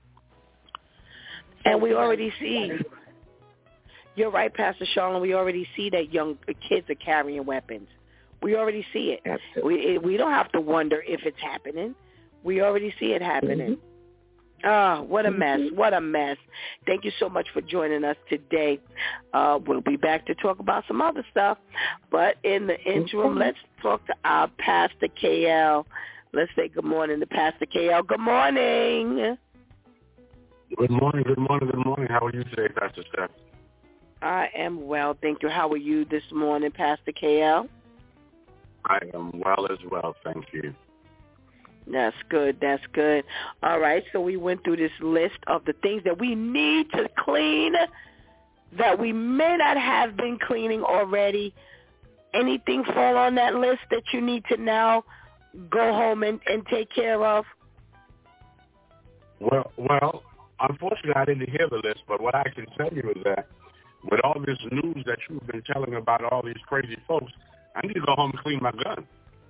And we already see, you're right, Pastor Charlene, we already see that young kids are carrying weapons. We already see it. Absolutely. We we don't have to wonder if it's happening. We already see it happening. Ah, mm-hmm. oh, what a mess. What a mess. Thank you so much for joining us today. Uh, we'll be back to talk about some other stuff. But in the interim, let's talk to our Pastor K L. Let's say good morning to Pastor K L. Good morning. Good morning, good morning, good morning. How are you today, Pastor Steph? I am well, thank you. How are you this morning, Pastor K L? I am well as well, thank you. That's good, that's good. All right, so we went through this list of the things that we need to clean that we may not have been cleaning already. Anything fall on that list that you need to now go home and, and take care of? Well, well, unfortunately, I didn't hear the list, but what I can tell you is that with all this news that you've been telling about all these crazy folks, I need to go home and clean my gun.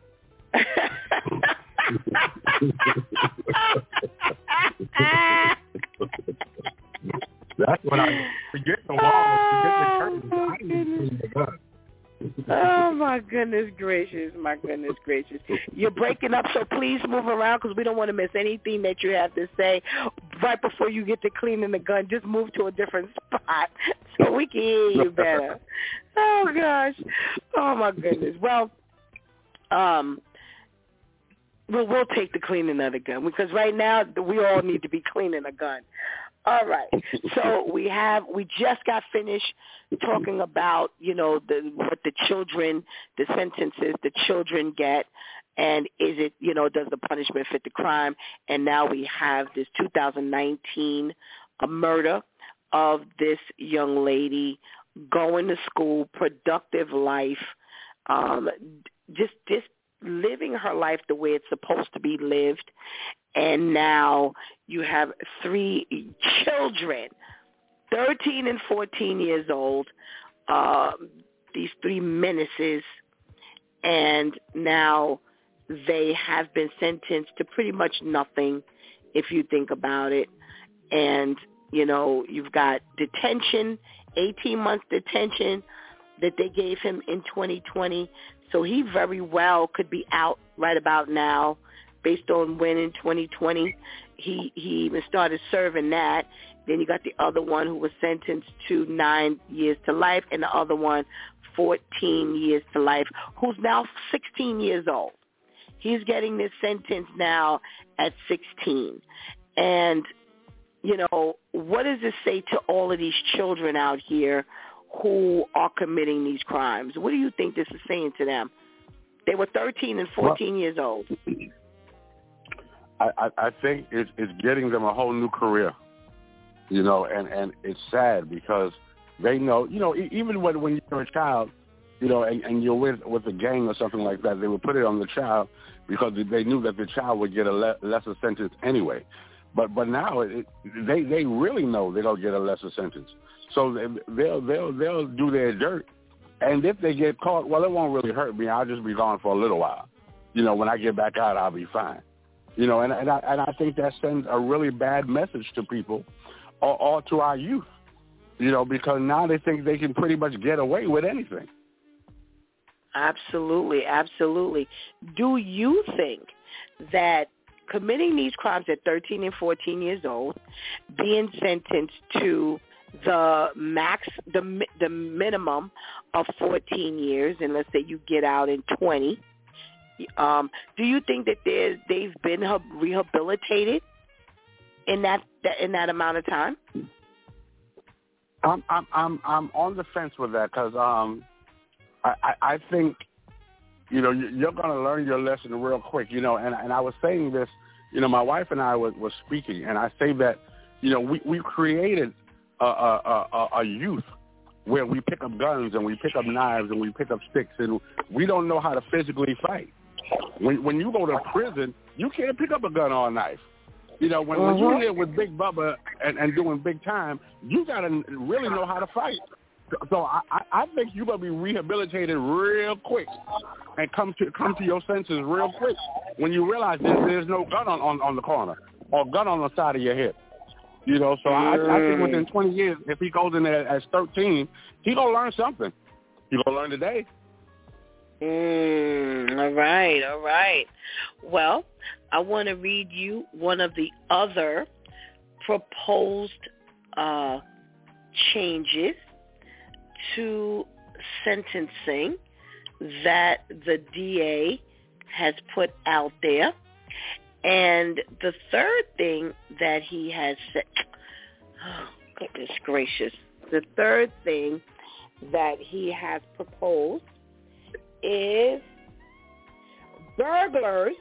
That's what I forget the walls, forget the curtains. I need to clean the gun. Oh, my goodness gracious, my goodness gracious. You're breaking up, so please move around because we don't want to miss anything that you have to say right before you get to cleaning the gun. Just move to a different spot so we can hear you better. Oh, gosh. Oh, my goodness. Well, um, we'll, we'll take the cleaning of the gun because right now we all need to be cleaning a gun. All right. So we have we just got finished talking about, you know, the what the children, the sentences the children get, and is it, you know, does the punishment fit the crime? And now we have this two thousand nineteen a murder of this young lady going to school, productive life, um, just just living her life the way it's supposed to be lived. And now you have three children, thirteen and fourteen years old, uh, these three menaces, and now they have been sentenced to pretty much nothing if you think about it. And, you know, you've got detention, eighteen months detention that they gave him in twenty twenty. So he very well could be out right about now based on when in twenty twenty he, he even started serving that. Then you got the other one who was sentenced to nine years to life and the other one fourteen years to life, who's now sixteen years old. He's getting this sentence now at sixteen. And, you know, what does this say to all of these children out here who are committing these crimes? What do you think this is saying to them? They were thirteen and fourteen well, years old. I, I, I think it's, it's getting them a whole new career, you know, and, and it's sad because they know, you know, even when, when you're a child, you know, and, and you're with, with a gang or something like that, they would put it on the child because they knew that the child would get a le- lesser sentence anyway. But but now it, they they really know they're gonna get a lesser sentence, so they, they'll they'll they'll do their dirt, and if they get caught, well, it won't really hurt me. I'll just be gone for a little while, you know. When I get back out, I'll be fine, you know. And and I and I think that sends a really bad message to people, or, or to our youth, you know, because now they think they can pretty much get away with anything. Absolutely, absolutely. Do you think that committing these crimes at thirteen and fourteen years old, being sentenced to the max, the the minimum of fourteen years, and let's say you get out in twenty, um, do you think that there's, they've been rehabilitated in that in that amount of time? I'm I'm I'm I'm on the fence with that because um, I, I I think, you know, you're going to learn your lesson real quick, you know, and, and I was saying this, you know, my wife and I was, was speaking, and I say that, you know, we, we created a, a, a, a youth where we pick up guns and we pick up knives and we pick up sticks, and we don't know how to physically fight. When when you go to prison, you can't pick up a gun or a knife. You know, when, mm-hmm. when you're here with Big Bubba and, and doing big time, you got to really know how to fight. So I, I think you're going to be rehabilitated real quick and come to come to your senses real quick when you realize there's, there's no gun on, on, on the corner or gun on the side of your hip. You know, so I, I think within twenty years, if he goes in there as thirteen, he going to learn something. He going to learn today. Mm, all right, all right. Well, I want to read you one of the other proposed uh, changes to sentencing that the D A has put out there. And the third thing that he has said, oh, goodness gracious, the third thing that he has proposed is burglars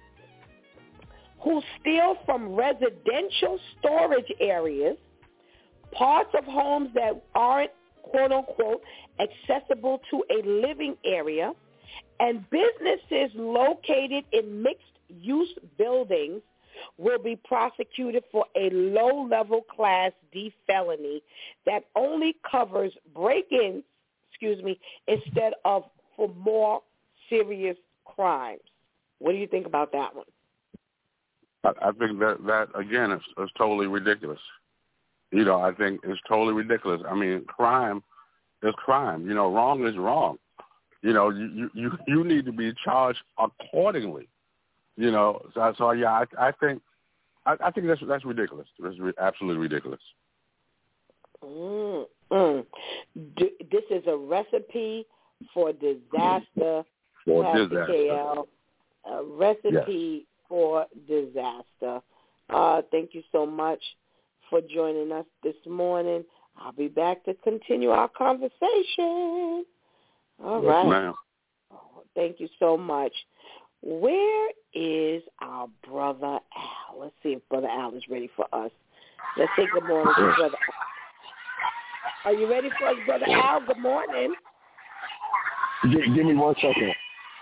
who steal from residential storage areas, parts of homes that aren't, quote unquote, accessible to a living area, and businesses located in mixed-use buildings will be prosecuted for a low-level Class D felony that only covers break-ins, excuse me, instead of for more serious crimes. What do you think about that one? I, I think that, that again, is, is totally ridiculous. You know, I think it's totally ridiculous. I mean, crime is crime. You know, wrong is wrong. You know, you, you, you need to be charged accordingly. You know, so, so yeah, I, I think I, I think that's that's ridiculous. It's re- absolutely ridiculous. Mm, mm. D- this is a recipe for disaster. For Pastor disaster. K L, a recipe yes. for disaster. Uh, thank you so much for joining us this morning. I'll be back to continue our conversation. All yes, right. Ma'am. Oh, thank you so much. Where is our brother Al? Let's see if Brother Al is ready for us. Let's say good morning to Brother Al. Are you ready for us, Brother Al? Good morning. Give, give me one second.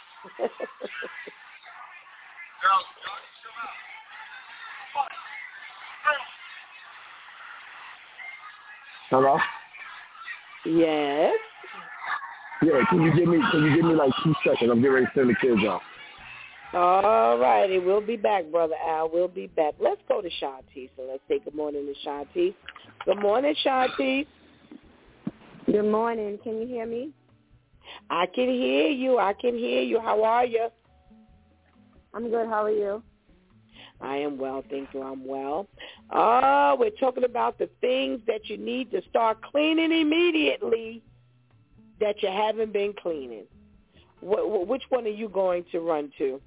Hello? Yes. Yeah, can you give me can you give me like two seconds? I'm getting ready to send the kids out. All righty, we'll be back, Brother Al. We'll be back. Let's go to Shantice, and let's say good morning to Shantice. Good morning, Shantice. Good morning. Can you hear me? I can hear you. I can hear you. How are you? I'm good. How are you? I am well, thank you. I'm well. Oh, we're talking about the things that you need to start cleaning immediately that you haven't been cleaning. Wh- which one are you going to run to?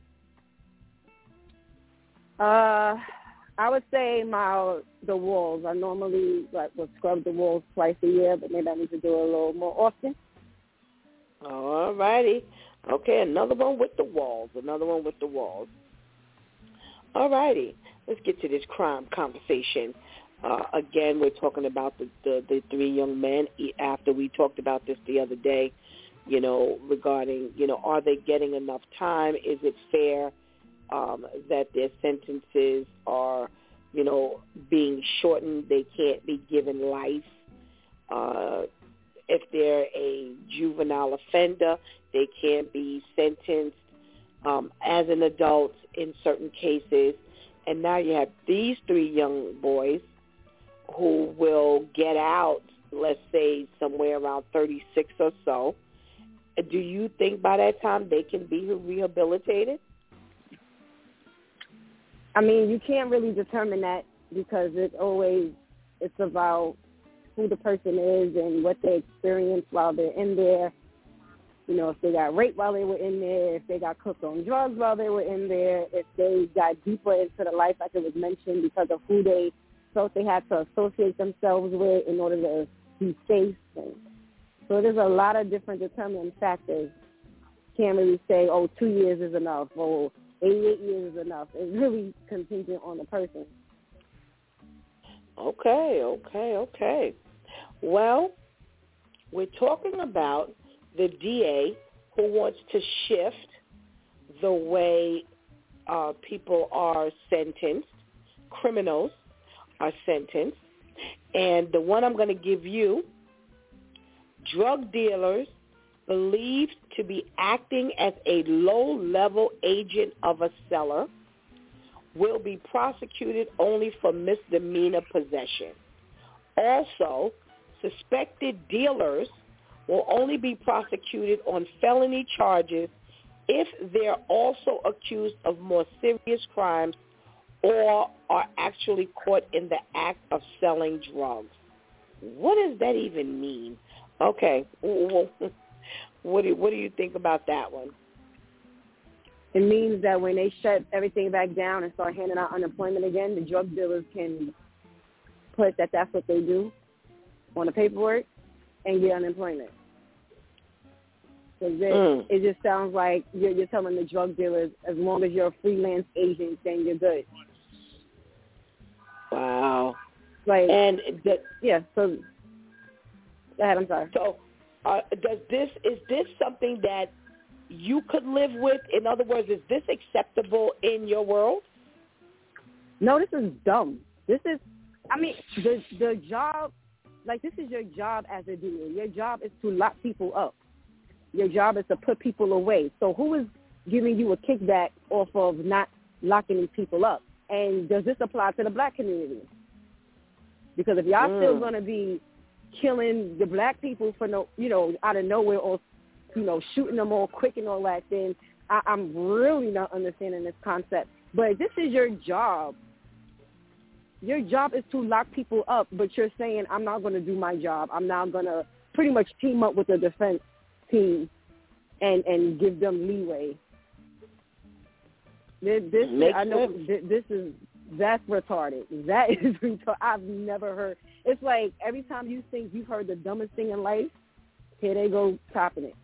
Uh, I would say my the walls. I normally like would scrub the walls twice a year, but maybe I need to do it a little more often. All righty. Okay, another one with the walls. Another one with the walls. All righty. Let's get to this crime conversation. Uh, again, we're talking about the, the, the three young men after we talked about this the other day, you know, regarding, you know, are they getting enough time? Is it fair um, that their sentences are, you know, being shortened? They can't be given life. Uh, if they're a juvenile offender, they can't be sentenced um, as an adult in certain cases. And now you have these three young boys who will get out, let's say, somewhere around thirty-six or so. Do you think by that time they can be rehabilitated? I mean, you can't really determine that because it's always, it's about who the person is and what they experienced while they're in there. You know, if they got raped while they were in there, if they got cooked on drugs while they were in there, if they got deeper into the life, like it was mentioned, because of who they felt they had to associate themselves with in order to be safe. And so there's a lot of different determining factors. Can't really say, oh, two years is enough, or eighty-eight years is enough. It's really contingent on the person. Okay, okay, okay. Well, we're talking about the D A who wants to shift the way uh, people are sentenced, criminals are sentenced. And the one I'm going to give you, drug dealers believed to be acting as a low-level agent of a seller will be prosecuted only for misdemeanor possession. Also, suspected dealers will only be prosecuted on felony charges if they're also accused of more serious crimes or are actually caught in the act of selling drugs. What does that even mean? Okay. What do, what do you think about that one? It means that when they shut everything back down and start handing out unemployment again, the drug dealers can put that that's what they do on the paperwork and get unemployment. It, mm. it just sounds like you're, you're telling the drug dealers, as long as you're a freelance agent, then you're good. Wow. Like, and the, yeah, so, go ahead, I'm sorry. So, uh, does this, is this something that you could live with? In other words, is this acceptable in your world? No, this is dumb. This is, I mean, the the job, like this is your job as a dealer. Your job is to lock people up. Your job is to put people away. So who is giving you a kickback off of not locking these people up? And does this apply to the black community? Because if y'all mm. still going to be killing the black people for no, you know, out of nowhere, or, you know, shooting them all quick and all that, then I, I'm really not understanding this concept. But this is your job. Your job is to lock people up, but you're saying, I'm not going to do my job. I'm now going to pretty much team up with the defense team and, and give them leeway. This, this I know this, this is, that's retarded. That is retarded. I've never heard. It's like every time you think you've heard the dumbest thing in life, here they go topping it.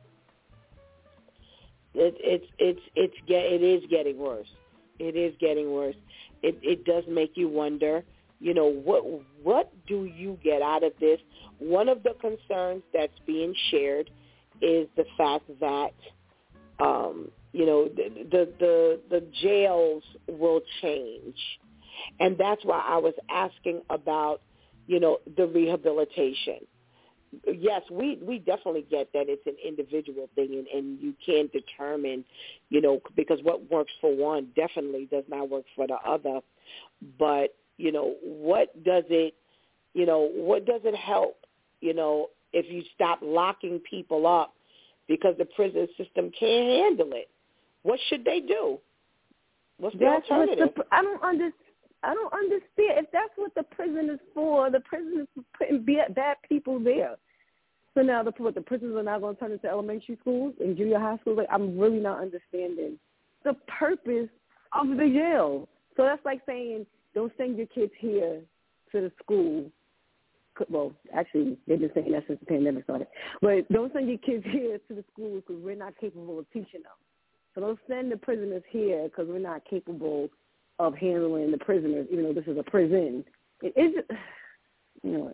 It, it's it's it's it is getting worse. It is getting worse. It it does make you wonder, you know, what what do you get out of this? One of the concerns that's being shared is the fact that, um, you know, the, the the the jails will change, and that's why I was asking about, you know, the rehabilitation. Yes, we, we definitely get that it's an individual thing, and, and you can't determine, you know, because what works for one definitely does not work for the other. But, you know, what does it, you know, what does it help, you know, if you stop locking people up because the prison system can't handle it? What should they do? What's the that's alternative? What the, I don't understand. I don't understand. If that's what the prison is for, the prison is for putting bad people there. So now the, what, the prisons are now going to turn into elementary schools and junior high schools? Like, I'm really not understanding the purpose of the jail. So that's like saying, don't send your kids here to the school. Well, actually, they've been saying that since the pandemic started. But don't send your kids here to the schools because we're not capable of teaching them. So don't send the prisoners here because we're not capable of handling the prisoners, even though this is a prison. It is, you know,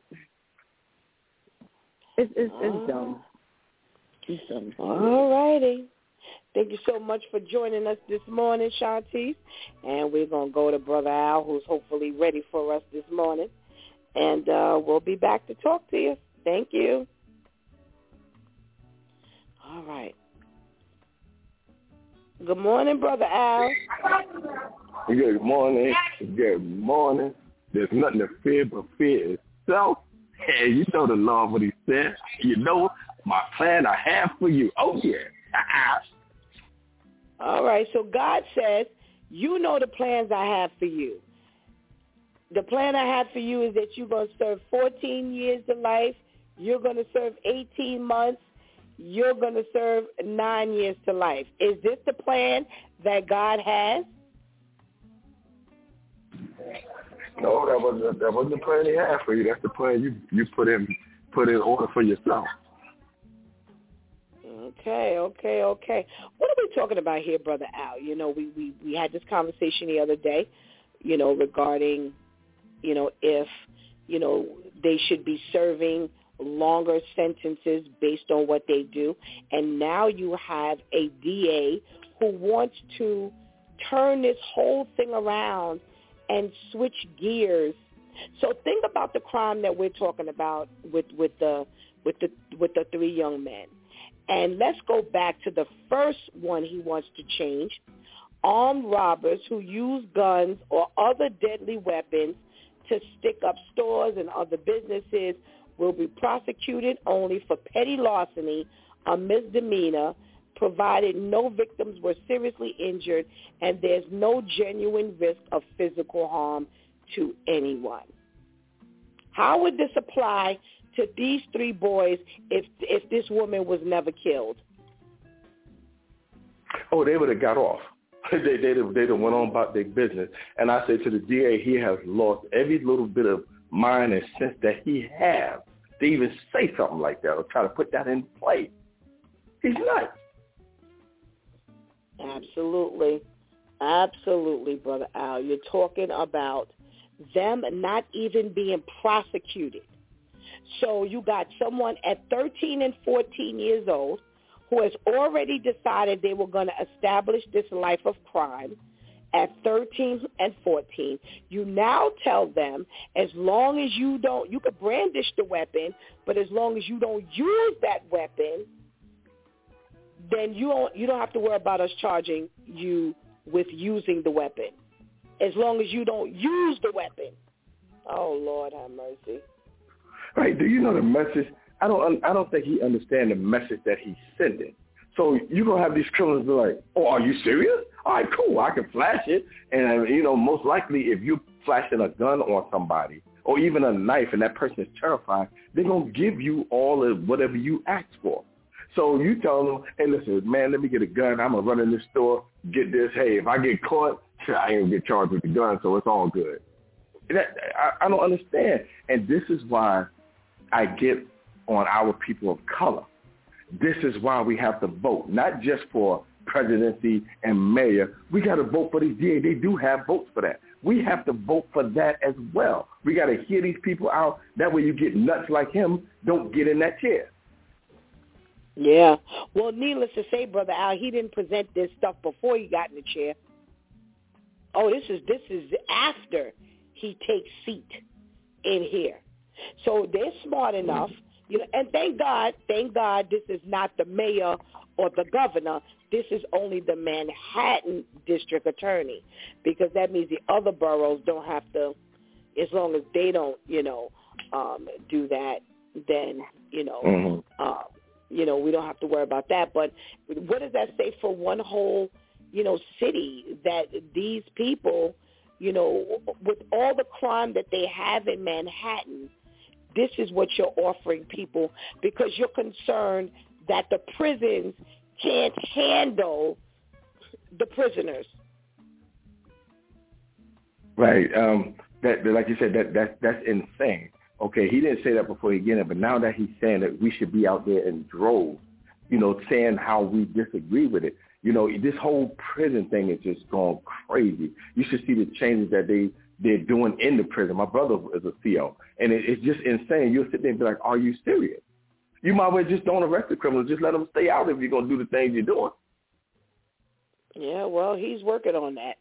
it's it's, it's oh. dumb. It's dumb. All righty. Thank you so much for joining us this morning, Shantice. And we're going to go to Brother Al, who's hopefully ready for us this morning. And uh, we'll be back to talk to you. Thank you. All right. Good morning, Brother Al. Good morning. Good morning. There's nothing to fear but fear itself. Hey, you know the Lord what he said. You know my plan I have for you. Oh, yeah. All right. So God says, you know the plans I have for you. The plan I have for you is that you're going to serve fourteen years to life. You're going to serve eighteen months. You're going to serve nine years to life. Is this the plan that God has? No, that wasn't that wasn't the plan he had for you. That's the plan you you put in put in order for yourself. Okay, okay, okay. What are we talking about here, Brother Al? You know, we, we, we had this conversation the other day, you know, regarding, you know, if, you know, they should be serving longer sentences based on what they do. And now you have a D A who wants to turn this whole thing around and switch gears. So think about the crime that we're talking about with, with the with the with the three young men. And let's go back to the first one he wants to change. Armed robbers who use guns or other deadly weapons to stick up stores and other businesses will be prosecuted only for petty larceny, a misdemeanor, provided no victims were seriously injured and there's no genuine risk of physical harm to anyone. How would this apply to these three boys if if this woman was never killed? Oh, they would have got off. they they they done went on about their business. And I say to the D A, he has lost every little bit of mind and sense that he has to even say something like that or try to put that in play. He's nuts. Absolutely. Absolutely, Brother Al. You're talking about them not even being prosecuted. So you got someone at thirteen and fourteen years old who has already decided they were going to establish this life of crime at thirteen and fourteen. You now tell them as long as you don't, you could brandish the weapon, but as long as you don't use that weapon, then you don't you don't have to worry about us charging you with using the weapon. As long as you don't use the weapon. Oh, Lord have mercy. Right. Do you know the message? I don't I don't think he understands the message that he's sending. So you're going to have these criminals be like, oh, are you serious? All right, cool. I can flash it. And, you know, most likely if you're flashing a gun on somebody or even a knife and that person is terrified, they're going to give you all of whatever you asked for. So you tell them, hey, listen, man, let me get a gun. I'm going to run in this store, get this. Hey, if I get caught, I ain't going to get charged with the gun, so it's all good. That, I, I don't understand. And this is why I get on our people of color. This is why we have to vote, not just for presidency and mayor. We got to vote for these D A. They do have votes for that. We have to vote for that as well. We got to hear these people out. That way you get nuts like him don't get in that chair. Yeah. Well, needless to say, Brother Al, he didn't present this stuff before he got in the chair. Oh, this is this is after he takes seat in here. So they're smart enough, you know, and thank God, thank God this is not the mayor or the governor. This is only the Manhattan district attorney, because that means the other boroughs don't have to, as long as they don't, you know, um, do that, then, you know, mm-hmm. uh, you know, we don't have to worry about that. But what does that say for one whole, you know, city, that these people, you know, with all the crime that they have in Manhattan, this is what you're offering people because you're concerned that the prisons can't handle the prisoners. Right. Um, that, like you said, that, that that's insane. Okay, he didn't say that before he get in, but now that he's saying that we should be out there in droves, you know, saying how we disagree with it. You know, this whole prison thing is just going crazy. You should see the changes that they, they're doing in the prison. My brother is a C O, and it, it's just insane. You'll sit there and be like, are you serious? You might as well just don't arrest the criminals. Just let them stay out if you're going to do the things you're doing. Yeah, well, he's working on that.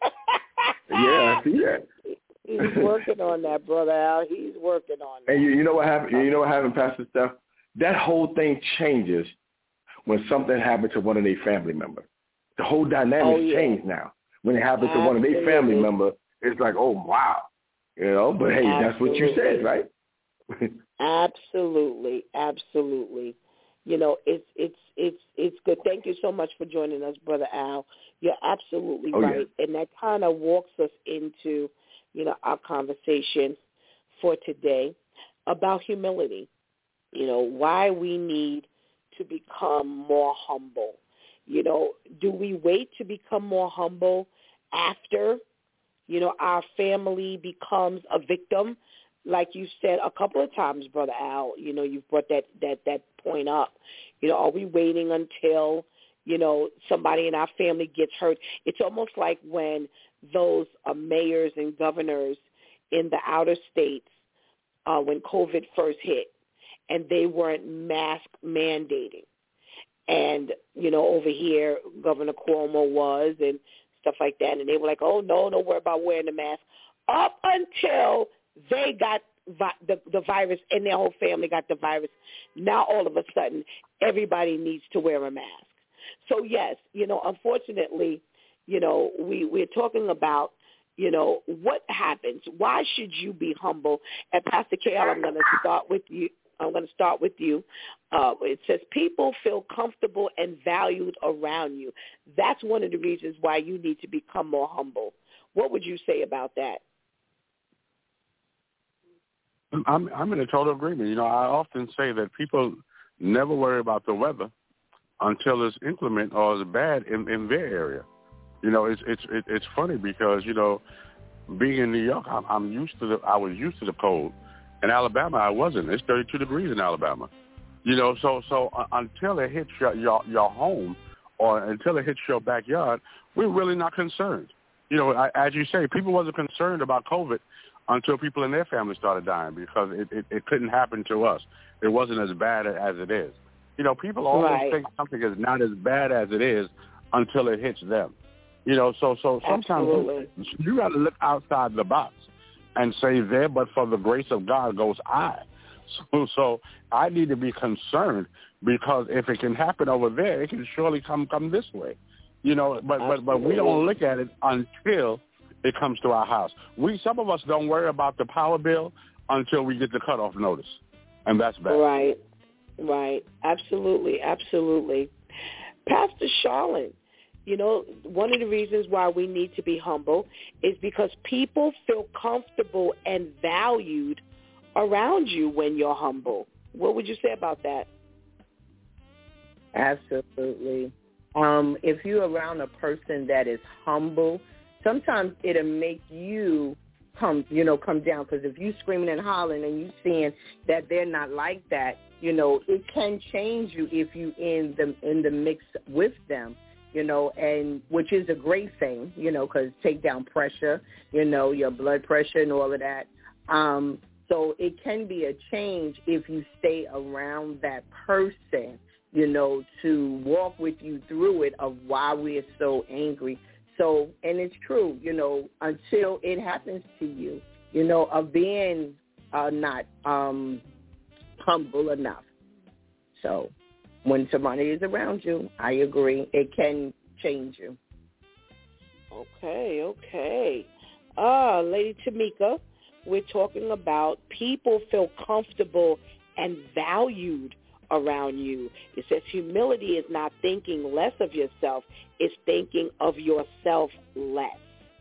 Yeah, I see that. He's working on that, Brother Al. He's working on that. And you, you know what happened? You know what happened, Pastor Steph? That whole thing changes when something happened to one of their family members. The whole dynamic oh, yeah. changed now. When it happens to one of their family members, it's like, oh, wow. You know, but hey, absolutely. That's what you said, right? Absolutely, absolutely. You know, it's it's it's it's good. Thank you so much for joining us, Brother Al. You're absolutely oh, right. Yeah. And that kind of walks us into, you know, our conversation for today about humility. You know, why we need to become more humble. You know, do we wait to become more humble after, you know, our family becomes a victim? Like you said a couple of times, Brother Al, you know, you've brought that, that, that point up. You know, are we waiting until, you know, somebody in our family gets hurt? It's almost like when those uh, mayors and governors in the outer states, uh, when COVID first hit, and they weren't mask mandating. And, you know, over here, Governor Cuomo was and stuff like that. And they were like, oh, no, don't worry about wearing the mask. Up until they got vi- the, the virus and their whole family got the virus. Now, all of a sudden, everybody needs to wear a mask. So, yes, you know, unfortunately, you know, we, we're talking about, You know, what happens? Why should you be humble? And Pastor K L, I'm going to start with you. I'm going to start with you. Uh, it says people feel comfortable and valued around you. That's one of the reasons why you need to become more humble. What would you say about that? I'm I'm in a total agreement. You know, I often say that people never worry about the weather until it's inclement or it's bad in, in their area. You know, it's it's it's funny because, you know, being in New York, I'm, I'm used to the I was used to the cold. In Alabama, I wasn't. It's thirty-two degrees in Alabama. You know, so so uh, until it hits your, your your home or until it hits your backyard, we're really not concerned. You know, I, as you say, people wasn't concerned about COVID until people in their family started dying because it, it, it couldn't happen to us. It wasn't as bad as it is. You know, people always right. think something is not as bad as it is until it hits them. You know, so so sometimes you, you got to look outside the box and say, there, but for the grace of God goes I. So, so I need to be concerned because if it can happen over there, it can surely come come this way. You know, but but, but we don't look at it until it comes to our house. We some of us don't worry about the power bill until we get the cutoff notice, and that's bad. Right, right, absolutely, absolutely. Pastor Charlene, you know, one of the reasons why we need to be humble is because people feel comfortable and valued around you when you're humble. What would you say about that? Absolutely. Um, if you're around a person that is humble, sometimes it'll make you come, you know, come down. Because if you screaming and hollering and you seeing that they're not like that, you know, it can change you if you in the in the mix with them, you know, and which is a great thing, you know, because take down pressure, you know, your blood pressure and all of that. Um, so it can be a change if you stay around that person, you know, to walk with you through it of why we're so angry. So, and it's true, you know, until it happens to you, you know, of being uh, not um, humble enough. So when somebody is around you, I agree, it can change you. Okay, okay. Ah, Lady Tamika, we're talking about people feel comfortable and valued around you. It says humility is not thinking less of yourself, it's thinking of yourself less.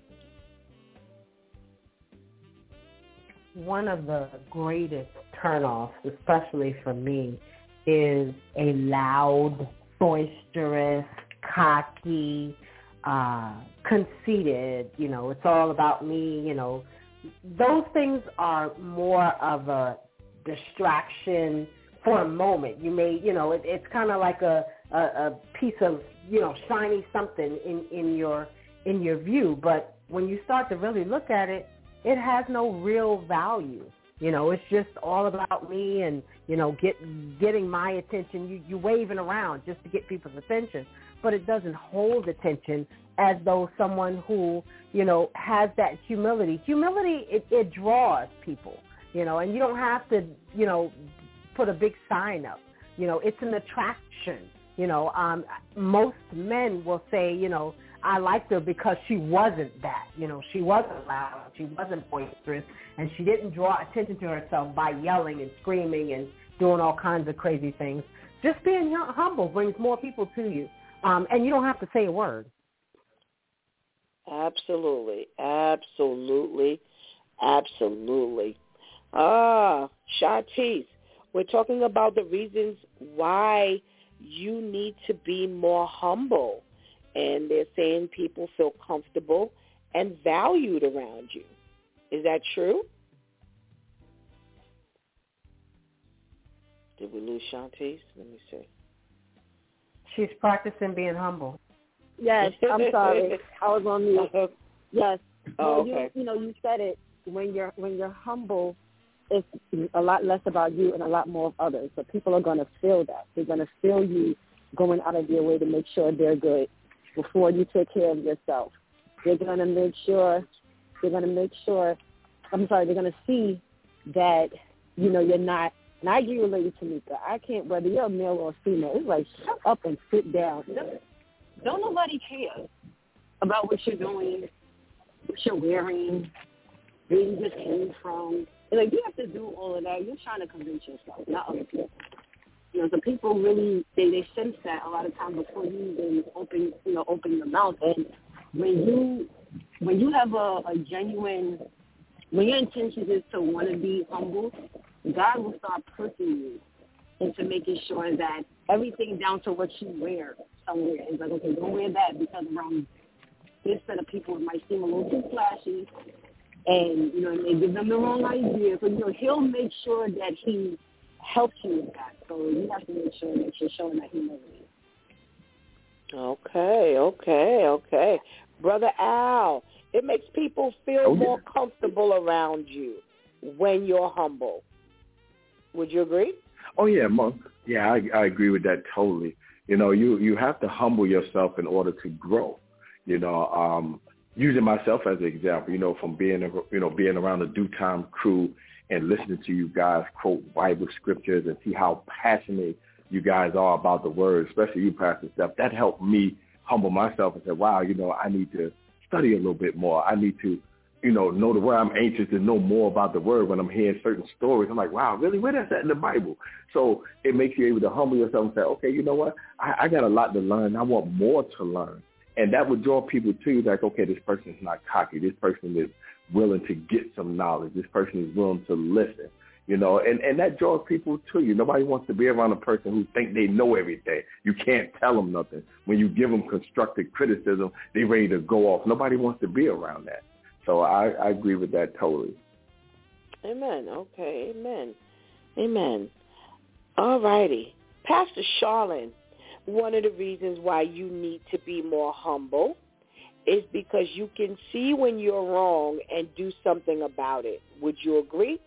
One of the greatest turnoffs, especially for me, is a loud, boisterous, cocky, uh, conceited, you know, it's all about me, you know. Those things are more of a distraction for a moment. You may, you know, it, it's kind of like a, a, a piece of, you know, shiny something in, in your in your view. But when you start to really look at it, it has no real value. You know, it's just all about me and, you know, get getting my attention. You, you waving around just to get people's attention. But it doesn't hold attention as though someone who, you know, has that humility. Humility, it, it draws people, you know, and you don't have to, you know, put a big sign up. You know, it's an attraction. You know, um, most men will say, you know, I liked her because she wasn't that. You know, she wasn't loud, she wasn't boisterous, and she didn't draw attention to herself by yelling and screaming and doing all kinds of crazy things. Just being humble brings more people to you, um, and you don't have to say a word. Absolutely, absolutely, absolutely. Ah, Shantice, we're talking about the reasons why you need to be more humble. And they're saying people feel comfortable and valued around you. Is that true? Did we lose Shantice? Let me see. She's practicing being humble. Yes, I'm sorry. I was on mute. Yes. Oh, well, okay. you, you know, you said it. When you're when you're humble, it's a lot less about you and a lot more of others. But people are going to feel that. They're going to feel you going out of their way to make sure they're good before you take care of yourself. They're going to make sure, they're going to make sure, I'm sorry, they're going to see that, you know, you're not, and I agree with Lady Tamika. I can't, whether you're a male or a female, it's like, shut up and sit down. Don't, don't nobody care about what you're doing what you're wearing, where you just came from. And, like, you have to do all of that. You're trying to convince yourself, not other people. You know, so people really, they, they sense that a lot of times before you even open, you know, open your mouth. And when you, when you have a, a genuine, when your intention is to want to be humble, God will start pushing you into making sure that everything down to what you wear somewhere is like, okay, don't wear that because around this set of people it might seem a little too flashy, and, you know, it may give them the wrong idea. So, you know, he'll make sure that he helps you with that. So you have to make sure that you're showing that humility. Okay, okay, okay. Brother Al, it makes people feel oh, yeah. more comfortable around you when you're humble. Would you agree? Oh, yeah, Monk. Yeah, I, I agree with that totally. You know, you, you have to humble yourself in order to grow. You know, um, using myself as an example, you know, from being, you know, being around the Due Time crew and listening to you guys quote Bible scriptures and see how passionate you guys are about the word, especially you, Pastor Steph, that helped me humble myself and say, wow, you know, I need to study a little bit more. I need to, you know, know the word. I'm anxious to know more about the word when I'm hearing certain stories. I'm like, wow, really? Where that's at in the Bible? So it makes you able to humble yourself and say, okay, you know what? I, I got a lot to learn. I want more to learn. And that would draw people to you like, okay, this person is not cocky. This person is willing to get some knowledge. This person is willing to listen, you know, and, and that draws people to you. Nobody wants to be around a person who think they know everything. You can't tell them nothing. When you give them constructive criticism, they're ready to go off. Nobody wants to be around that. So I, I agree with that totally. Amen. Okay. Amen. Amen. All righty. Pastor Charlene, one of the reasons why you need to be more humble is because you can see when you're wrong and do something about it. Would you agree?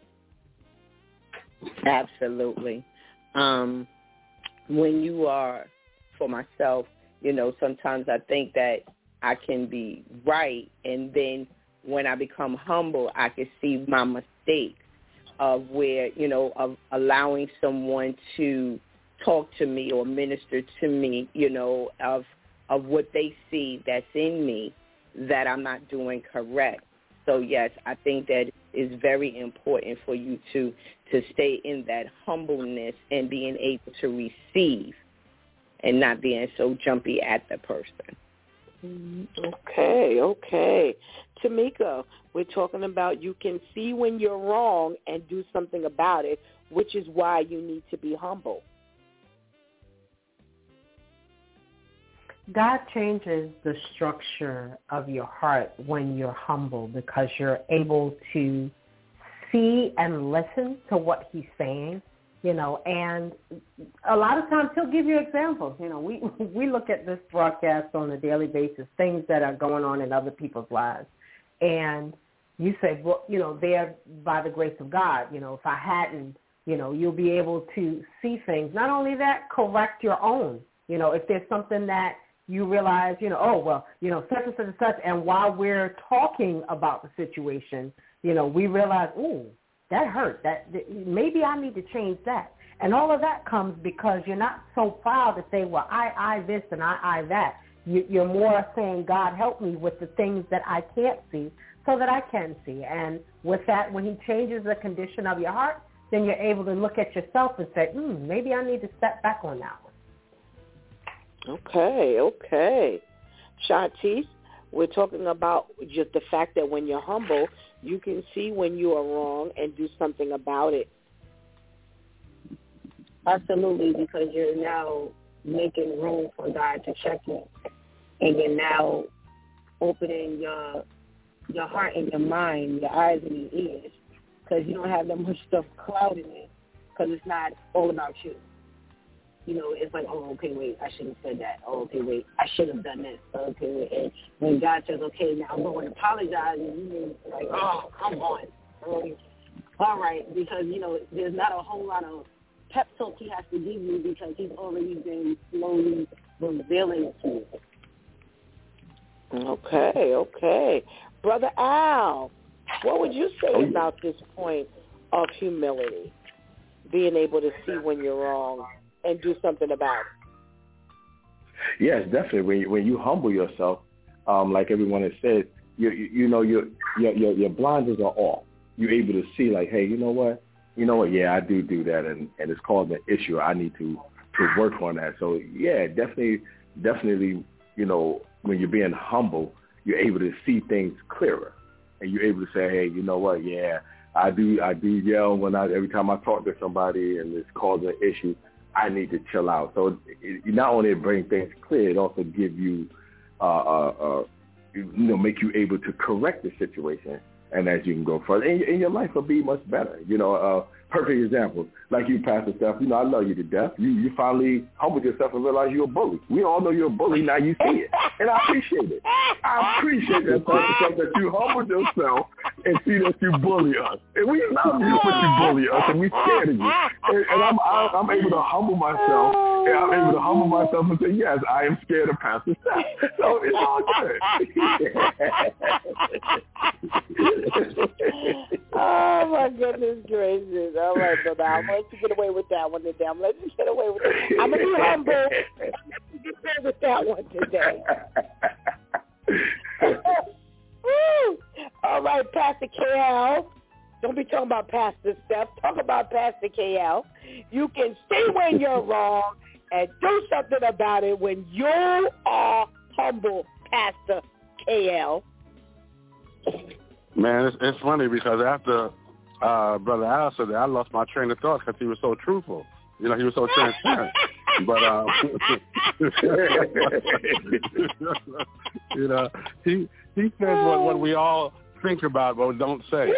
Absolutely. Um, when you are, for myself, you know, sometimes I think that I can be right, and then when I become humble, I can see my mistakes of where, you know, of allowing someone to talk to me or minister to me, you know, of of what they see that's in me that I'm not doing correct. So, yes, I think that it's very important for you to, to stay in that humbleness and being able to receive and not being so jumpy at the person. Okay, okay. Tamika, we're talking about you can see when you're wrong and do something about it, which is why you need to be humble. God changes the structure of your heart when you're humble because you're able to see and listen to what he's saying, you know, and a lot of times he'll give you examples. You know, we we look at this broadcast on a daily basis, things that are going on in other people's lives. And you say, well, you know, they're by the grace of God. You know, if I hadn't, you know, you'll be able to see things. Not only that, correct your own. You know, if there's something that you realize, you know, oh, well, you know, such and such and such. And while we're talking about the situation, you know, we realize, ooh, that hurt. That, that maybe I need to change that. And all of that comes because you're not so proud to say, well, I, I this and I, I that. You, you're more saying, God, help me with the things that I can't see so that I can see. And with that, when he changes the condition of your heart, then you're able to look at yourself and say, hmm, maybe I need to step back on that one. Okay, okay. Shantice, we're talking about just the fact that when you're humble, you can see when you are wrong and do something about it. Absolutely, because you're now making room for God to check you. And you're now opening your your heart and your mind, your eyes and your ears, because you don't have that much stuff clouding it, because it's not all about you. You know, it's like, oh, okay, wait, I should have said that. Oh, okay, wait, I should have done this. Okay, wait. And when God says, okay, now I'm going to apologize, and you mean like, oh, come on. Um, all right, because, you know, there's not a whole lot of pep talk he has to give you because he's already been slowly revealing it to you. Okay, okay. Brother Al, what would you say about this point of humility, being able to see when you're wrong and do something about it? Yes, definitely. When you, when you humble yourself, um, like everyone has said, you you, you know your, your your your blinders are off. You're able to see like, hey, you know what, you know what, yeah, I do do that, and and it's causing an issue. I need to to work on that. So yeah, definitely, definitely, you know, when you're being humble, you're able to see things clearer, and you're able to say, hey, you know what, yeah, I do I do yell when I every time I talk to somebody and it's causing an issue. I need to chill out. So it, it not only bring things clear, it also give you, uh, uh, uh, you know, make you able to correct the situation, and as you can go further, and, and your life will be much better. You know, uh, perfect example, like you, Pastor Steph. You know, I love you to death. You you finally humbled yourself and realized you're a bully. We all know you're a bully. Now you see it, and I appreciate it. I appreciate that, Pastor Steph, that you humbled yourself and see that you bully us. And we love you when you bully us, and we scared of you. And, and I'm I'm able to humble myself, and I'm able to humble myself and say, yes, I am scared of Pastor Steph. So it's all good. Oh my goodness gracious! All right, brother, I'm going to get away with that one today. I'm going to get away with it. I'm going to be humble. I'm going to get away with that one today. Woo! All right, Pastor K L. Don't be talking about Pastor Steph. Talk about Pastor K L. You can see when you're wrong and do something about it when you are humble, Pastor K L. Man, it's, it's funny because after uh, Brother Al said that, I lost my train of thought because he was so truthful. You know, he was so transparent. But, um, you know, he he said what, what we all think about but don't say.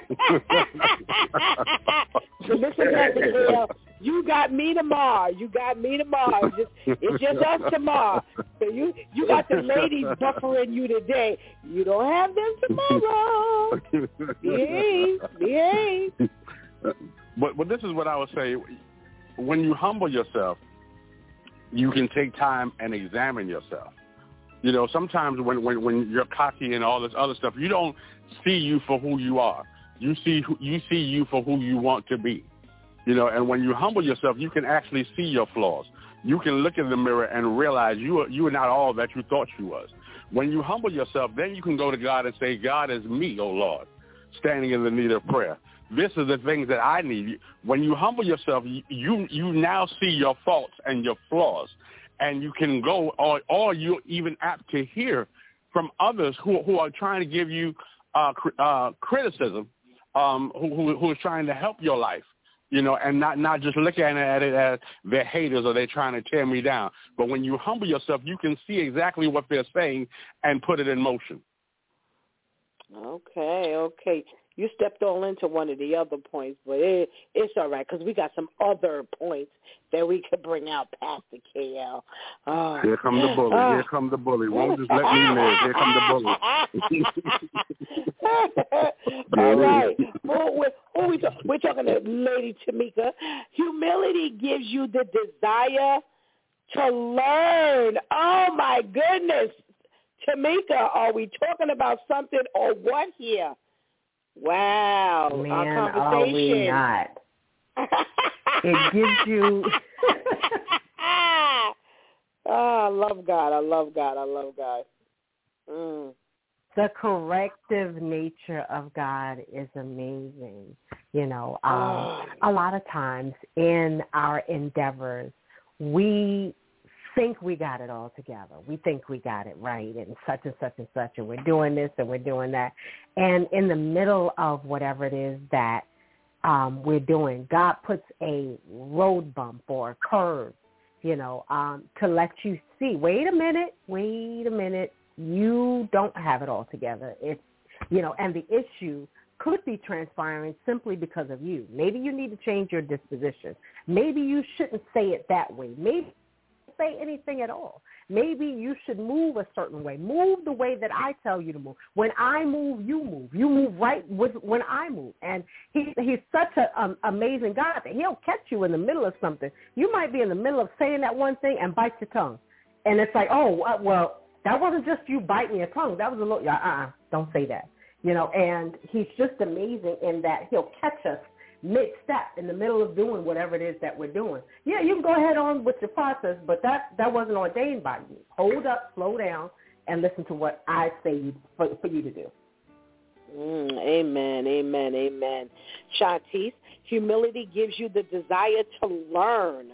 So listen, Pastor K L, you got me tomorrow. You got me tomorrow. It's just, it's just us tomorrow. So you, you got the ladies buffering you today. You don't have them tomorrow. Behave. Behave. But, but this is what I would say. When you humble yourself, you can take time and examine yourself. You know, sometimes when, when, when you're cocky and all this other stuff, you don't see you for who you are. You see who, you see you for who you want to be. You know, and when you humble yourself, you can actually see your flaws. You can look in the mirror and realize you are, you are not all that you thought you was. When you humble yourself, then you can go to God and say, God is me, O Lord, standing in the need of prayer. This is the things that I need. When you humble yourself, you you now see your faults and your flaws, and you can go, or, or you're even apt to hear from others who, who are trying to give you uh, uh, criticism, um, who, who, who is trying to help your life, you know, and not, not just looking at it as they're haters or they're trying to tear me down. But when you humble yourself, you can see exactly what they're saying and put it in motion. Okay, okay. You stepped all into one of the other points, but it, it's all right because we got some other points that we could bring out past the K L. Oh. Here come the bully. Uh, Here come the bully. Won't just let me live. Here come the bully. All right. Well, we're, well, we talk, we're talking to Lady Tamika. Humility gives you the desire to learn. Oh, my goodness. Tamika, are we talking about something or what here? Wow, Man, our conversation. Are we not? It gives you. Oh, I love God. I love God. I love God. Mm. The corrective nature of God is amazing. You know, um, oh. a lot of times in our endeavors, we think we got it all together. We think we got it right and such and such and such, and we're doing this and we're doing that. And in the middle of whatever it is that um, we're doing, God puts a road bump or a curve, you know, um, to let you see, wait a minute, wait a minute, you don't have it all together. It's, you know, and the issue could be transpiring simply because of you. Maybe you need to change your disposition. Maybe you shouldn't say it that way. Maybe say anything at all. Maybe you should move a certain way. Move the way that I tell you to move. When I move, you move. You move right with when I move. And he, he's such an um, amazing God that he'll catch you in the middle of something. You might be in the middle of saying that one thing and bite your tongue. And it's like, oh, well, that wasn't just you biting your tongue. That was a little, uh-uh, don't say that. You know, and he's just amazing in that he'll catch us mid-step in the middle of doing whatever it is that we're doing. Yeah, you can go ahead on with your process, but that, that wasn't ordained by you. Hold up, slow down, and listen to what I say you, for, for you to do. Mm, amen, amen, amen. Shantice, humility gives you the desire to learn.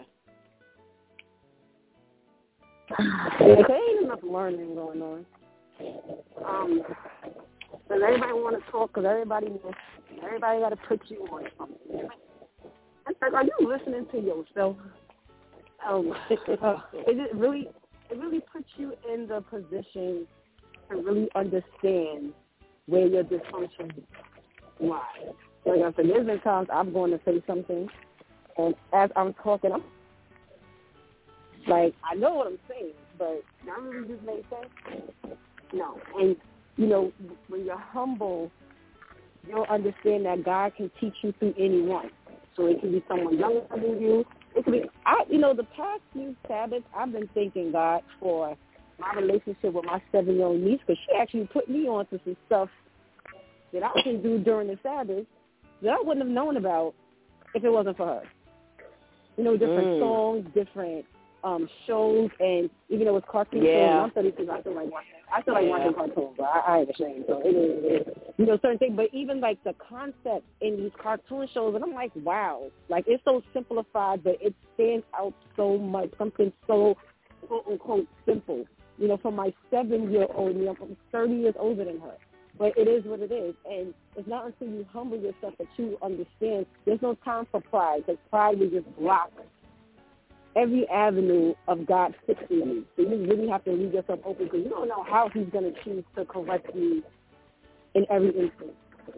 There ain't enough learning going on. Um, does everybody want to talk? Because everybody, everybody got to put you on something. It's like, are you listening to yourself? Um, uh, it really, it really puts you in the position to really understand where your dysfunction lies. Like I said, there's been times I'm going to say something, and as I'm talking, I'm like, I know what I'm saying, but that really just makes sense. No. And, you know, when you're humble, you'll understand that God can teach you through anyone. So it can be someone younger than you. It could be, I, you know, the past few Sabbaths, I've been thanking God for my relationship with my seven-year-old niece, because she actually put me on to some stuff that I can do during the Sabbath that I wouldn't have known about if it wasn't for her. You know, different mm. songs, different um, shows, and even though it's cartoon yeah. shows, I'm thirty-two, I feel like watching, I feel like yeah. watching cartoons, but I, I ain't ashamed. So it is, it is, you know, certain things. But even like the concept in these cartoon shows, and I'm like, wow, like it's so simplified, but it stands out so much. Something so quote unquote simple. You know, for my seven-year-old, you know, I'm thirty years older than her. But it is what it is. And it's not until you humble yourself that you understand there's no time for pride, because pride will just block every avenue of God fixing you. So you really have to leave yourself open, because you don't know how he's going to choose to correct you in every instance.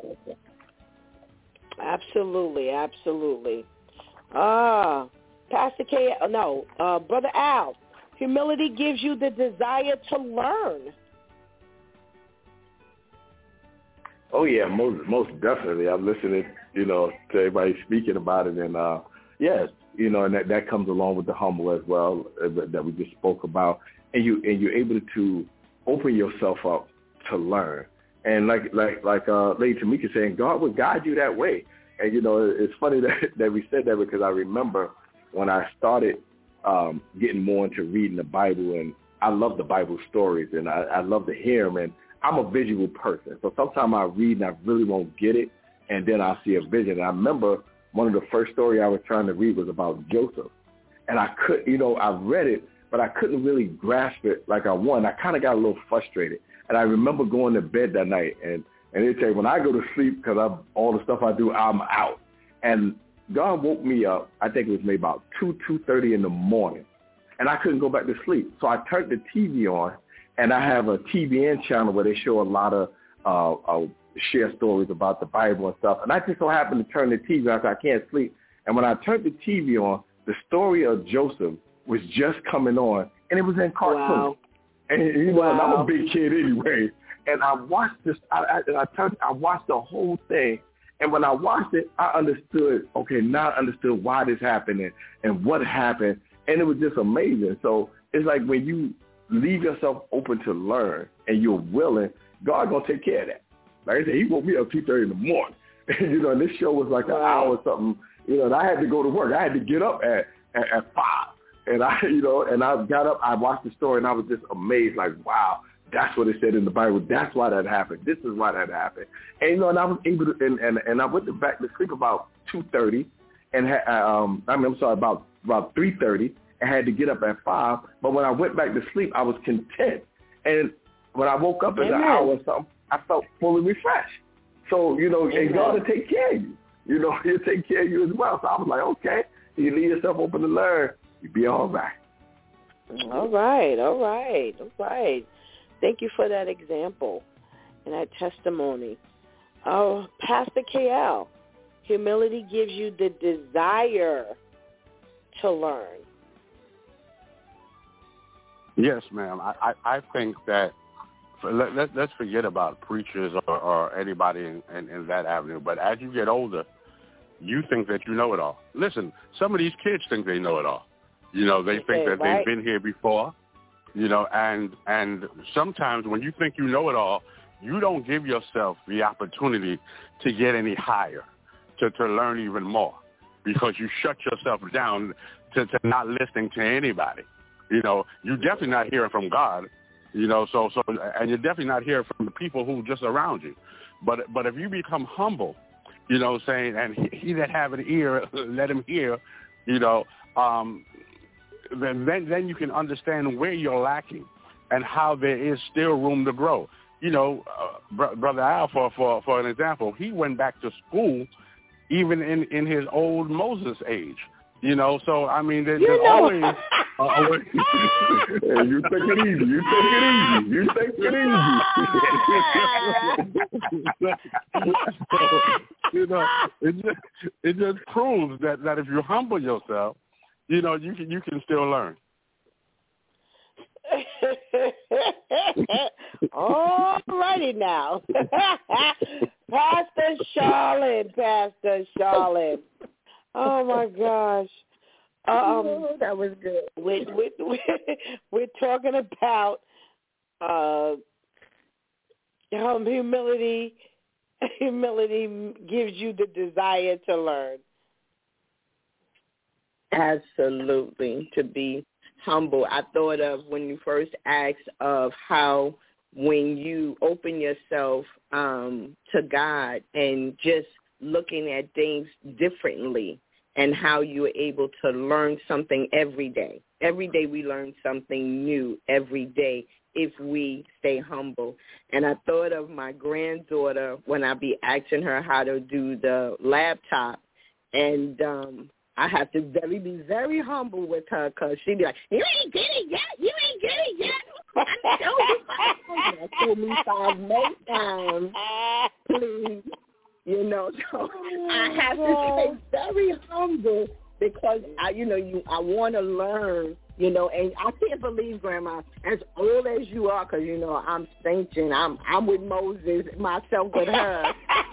Absolutely, absolutely. Ah, Pastor K, no, uh, Brother Al, humility gives you the desire to learn. Oh yeah, most most definitely. I'm listening, you know, to everybody speaking about it, and uh, yes, you know, and that, that comes along with the humble as well uh, that we just spoke about, and you and you're able to open yourself up to learn, and like like like uh, Lady Tamika saying, God will guide you that way, and you know, it's funny that that we said that, because I remember when I started um, getting more into reading the Bible, and I love the Bible stories, and I, I love to hear them, and I'm a visual person, so sometimes I read and I really won't get it, and then I see a vision. And I remember one of the first stories I was trying to read was about Joseph, and I could, you know, I read it, but I couldn't really grasp it like I wanted. I kind of got a little frustrated, and I remember going to bed that night, and and they say when I go to sleep, because I'm all the stuff I do, I'm out, and God woke me up. I think it was maybe about two two thirty in the morning, and I couldn't go back to sleep, so I turned the T V on. And I have a T V N channel where they show a lot of uh, uh, share stories about the Bible and stuff. And I just so happened to turn the T V on, so I can't sleep. And when I turned the T V on, the story of Joseph was just coming on, and it was in cartoon. Wow. And you know, wow. and I'm a big kid anyway. And I watched this. I, I, and I turned. I watched the whole thing. And when I watched it, I understood. Okay, now I understood why this happened and, and what happened. And it was just amazing. So it's like when you leave yourself open to learn and you're willing, God gonna take care of that. Like I said, he woke me up two thirty in the morning. you know, and this show was like an hour or something. You know, and I had to go to work. I had to get up at, at at five, and I, you know, and I got up. I watched the story, and I was just amazed. Like, wow, that's what it said in the Bible. That's why that happened. This is why that happened. And you know, and I was able to, and and, and I went to back to sleep about two thirty, and ha- um, I mean, I'm sorry, about about three thirty. I had to get up at five, but when I went back to sleep, I was content. And when I woke up in an hour or something, I felt fully refreshed. So, you know, Amen. And God will take care of you. You know, he'll take care of you as well. So I was like, okay, you leave yourself open to learn, you'll be all right. All right, all right, all right. Thank you for that example and that testimony. Oh, Pastor K L, humility gives you the desire to learn. Yes, ma'am. I, I, I think that for, let, let, let's forget about preachers or, or anybody in, in, in that avenue. But as you get older, you think that you know it all. Listen, some of these kids think they know it all. You know, they think that right. they've been here before, you know, and and sometimes when you think you know it all, you don't give yourself the opportunity to get any higher, to, to learn even more, because you shut yourself down to, to not listening to anybody. You know, you're definitely not hearing from God You know, so so, and you're definitely not hearing from the people who just around you. But but if you become humble, you know, saying, and he, he that have an ear, let him hear, you know, um, then, then then you can understand where you're lacking and how there is still room to grow. You know, uh, br- Brother Al, for, for, for an example, he went back to school even in, in his old Moses age. You know, so, I mean, there, there's know. always a, a way. Hey, you take it easy. You take it easy. You take it easy. You know, it just, it just proves that, that if you humble yourself, you know, you can you can still learn. All righty now. Pastor Charlotte, Pastor Charlotte. Oh, my gosh. Um, that was good. We're, we're, we're talking about uh, um, humility. Humility gives you the desire to learn. Absolutely, to be humble. I thought of when you first asked of how when you open yourself um, to God and just looking at things differently and how you are able to learn something every day. Every day we learn something new every day if we stay humble. And I thought of my granddaughter when I be asking her how to do the laptop, and um, I have to very be very humble with her because she be like, you ain't get it yet, you ain't get it yet. I told you five times. I told me five more times, please. You know, so I have to stay very humble because I, you know, you I want to learn. You know, and I can't believe, Grandma, as old as you are, because you know I'm thinking I'm I'm with Moses myself with her.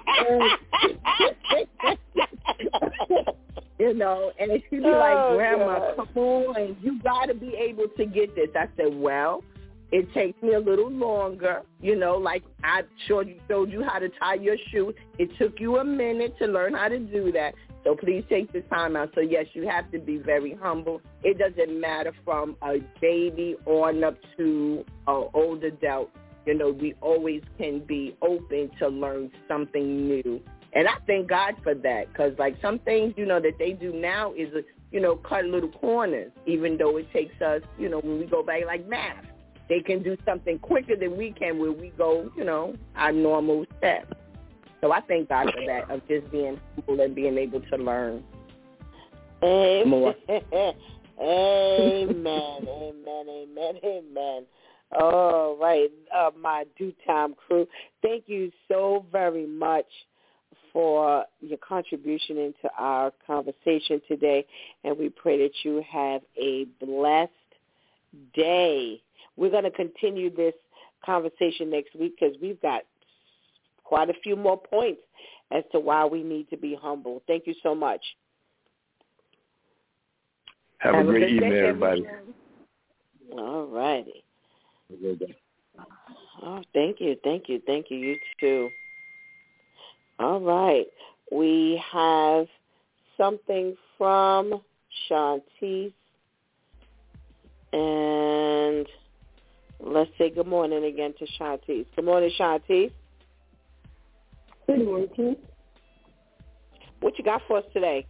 You know, and she be like, oh, Grandma, God. Come on, you got to be able to get this. I said, well, it takes me a little longer, you know, like I showed you, showed you how to tie your shoe. It took you a minute to learn how to do that. So please take the time out. So, yes, you have to be very humble. It doesn't matter from a baby on up to an old adult. You know, we always can be open to learn something new. And I thank God for that because, like, some things, you know, that they do now is, you know, cut little corners, even though it takes us, you know, when we go back like math. They can do something quicker than we can where we go, you know, our normal steps. So I thank God for that, of just being humble and being able to learn amen. more. Amen, amen, amen, amen. All right, uh, my due time crew, thank you so very much for your contribution into our conversation today, and we pray that you have a blessed day. We're going to continue this conversation next week because we've got quite a few more points as to why we need to be humble. Thank you so much. Have, Have a great evening, everybody. All righty. Oh, thank you, thank you, thank you. You too. All right. We have something from Shantice, and let's say good morning again to Shantice. Good morning, Shantice. Good morning. What you got for us today?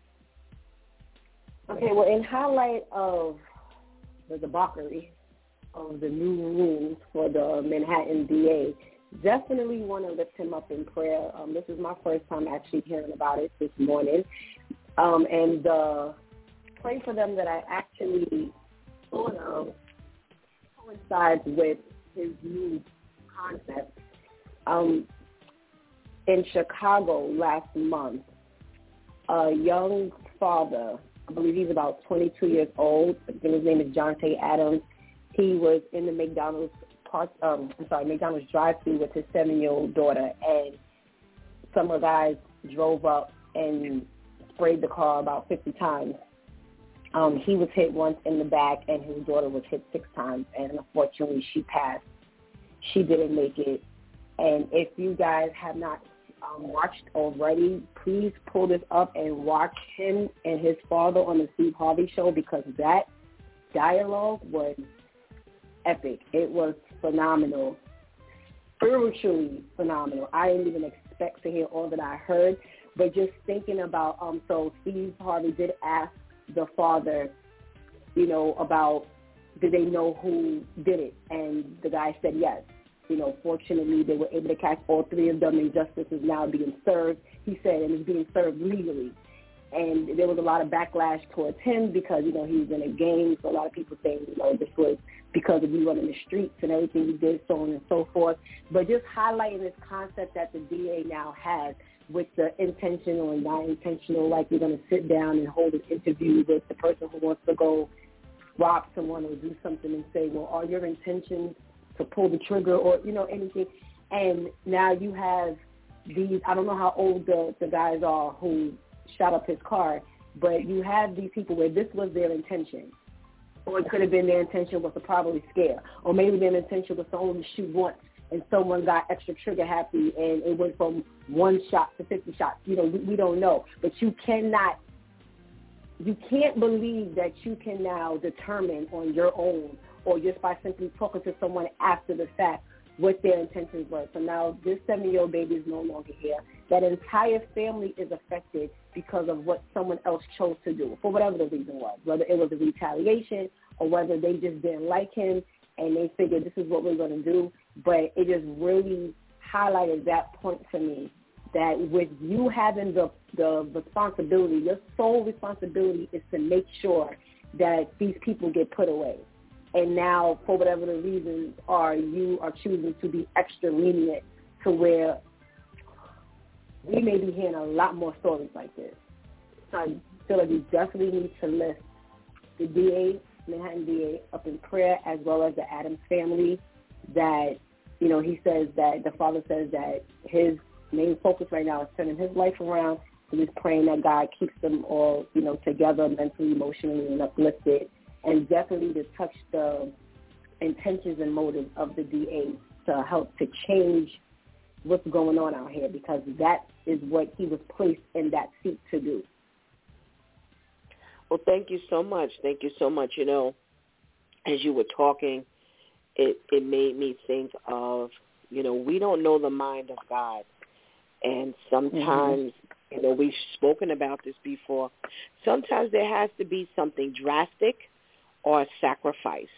Okay, well, in highlight of the debauchery of the new rules for the Manhattan D A, definitely want to lift him up in prayer. Um, this is my first time actually hearing about it this morning. Um, and uh, pray for them that I actually sort of coincides with his new concept. Um, in Chicago last month, a young father, I believe he's about twenty-two years old, I think his name is Jonte Adams. He was in the McDonald's park, um, I'm sorry, McDonald's drive-thru with his seven-year-old daughter, and some of the guys drove up and sprayed the car about fifty times. Um, he was hit once in the back, and his daughter was hit six times, and unfortunately she passed. She didn't make it. And if you guys have not um, watched already, please pull this up and watch him and his father on the Steve Harvey show, because that dialogue was epic. It was phenomenal, spiritually phenomenal. I didn't even expect to hear all that I heard, but just thinking about, um, so Steve Harvey did ask the father, you know, about did they know who did it, and the guy said yes. You know, fortunately, they were able to catch all three of them, and justice is now being served, he said, and it's being served legally. And there was a lot of backlash towards him because, you know, he was in a gang, so a lot of people saying, you know, this was because of you running the streets and everything he did, so on and so forth. But just highlighting this concept that the D A now has with the intentional and non-intentional, like you're going to sit down and hold an interview with the person who wants to go rob someone or do something and say, well, are your intentions to pull the trigger or, you know, anything? And now you have these, I don't know how old the, the guys are who shot up his car, but you have these people where this was their intention. Or it could have been their intention was to probably scare. Or maybe their intention was to only shoot once and someone got extra trigger happy and it went from one shot to fifty shots. You know, we, we don't know. But you cannot, you can't believe that you can now determine on your own or just by simply talking to someone after the fact what their intentions were. So now this seven-year-old baby is no longer here. That entire family is affected because of what someone else chose to do, for whatever the reason was, whether it was a retaliation or whether they just didn't like him and they figured this is what we're going to do. But it just really highlighted that point for me, that with you having the, the responsibility, your sole responsibility is to make sure that these people get put away. And now, for whatever the reasons are, you are choosing to be extra lenient to where we may be hearing a lot more stories like this. So I feel like we definitely need to lift the D A, Manhattan D A, up in prayer, as well as the Adams family. That, you know, he says that, the father says that his main focus right now is turning his life around. So he's praying that God keeps them all, you know, together mentally, emotionally, and uplifted. And definitely to touch the intentions and motives of the D A to help to change what's going on out here, because that is what he was placed in that seat to do. Well, thank you so much. Thank you so much. You know, as you were talking, it, it made me think of, you know, we don't know the mind of God. And sometimes, mm-hmm. you know, we've spoken about this before. Sometimes there has to be something drastic or a sacrifice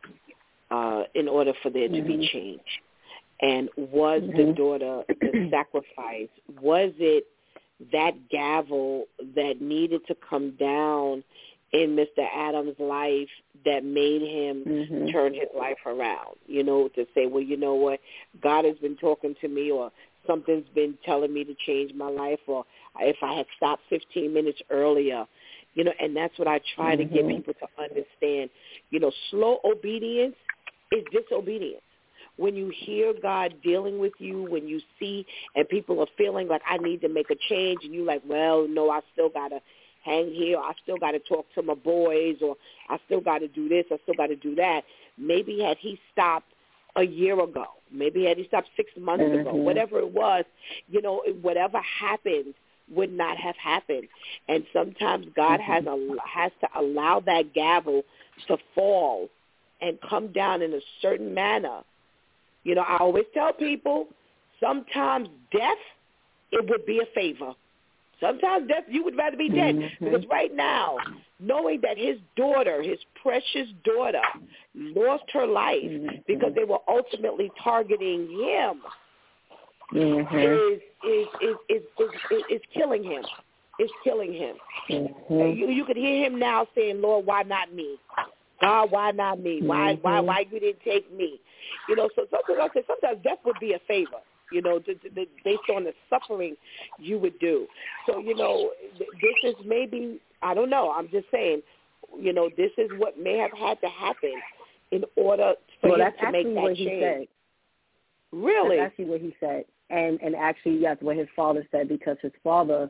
uh, in order for there to mm-hmm. be change. And was mm-hmm. the daughter the sacrifice? Was it that gavel that needed to come down in Mister Adams' life that made him mm-hmm. turn his life around? You know, to say, well, you know what, God has been talking to me, or something's been telling me to change my life, or if I had stopped fifteen minutes earlier. You know, and that's what I try mm-hmm. to get people to understand. You know, slow obedience is disobedience. When you hear God dealing with you, when you see and people are feeling like I need to make a change, and you're like, well, no, I still got to hang here. I still got to talk to my boys, or I still got to do this. I still got to do that. Maybe had he stopped a year ago, maybe had he stopped six months mm-hmm. ago, whatever it was, you know, whatever happened would not have happened. And sometimes God has a, has to allow that gavel to fall and come down in a certain manner. You know, I always tell people, sometimes death, it would be a favor. Sometimes death, you would rather be dead. Mm-hmm. Because right now, knowing that his daughter, his precious daughter, lost her life mm-hmm. because they were ultimately targeting him, mm-hmm. is, is, is, is, is, is, is killing him. It's killing him. Mm-hmm. You, you could hear him now saying, Lord, why not me? God, why not me? Why, mm-hmm. why, why you didn't take me? You know, so sometimes I say sometimes death would be a favor, you know, to, to, to, based on the suffering you would do. So, you know, this is maybe, I don't know, I'm just saying, you know, this is what may have had to happen in order for well, him to make that what change. He said. Really? That's actually what he said. And and actually, yes, what his father said, because his father,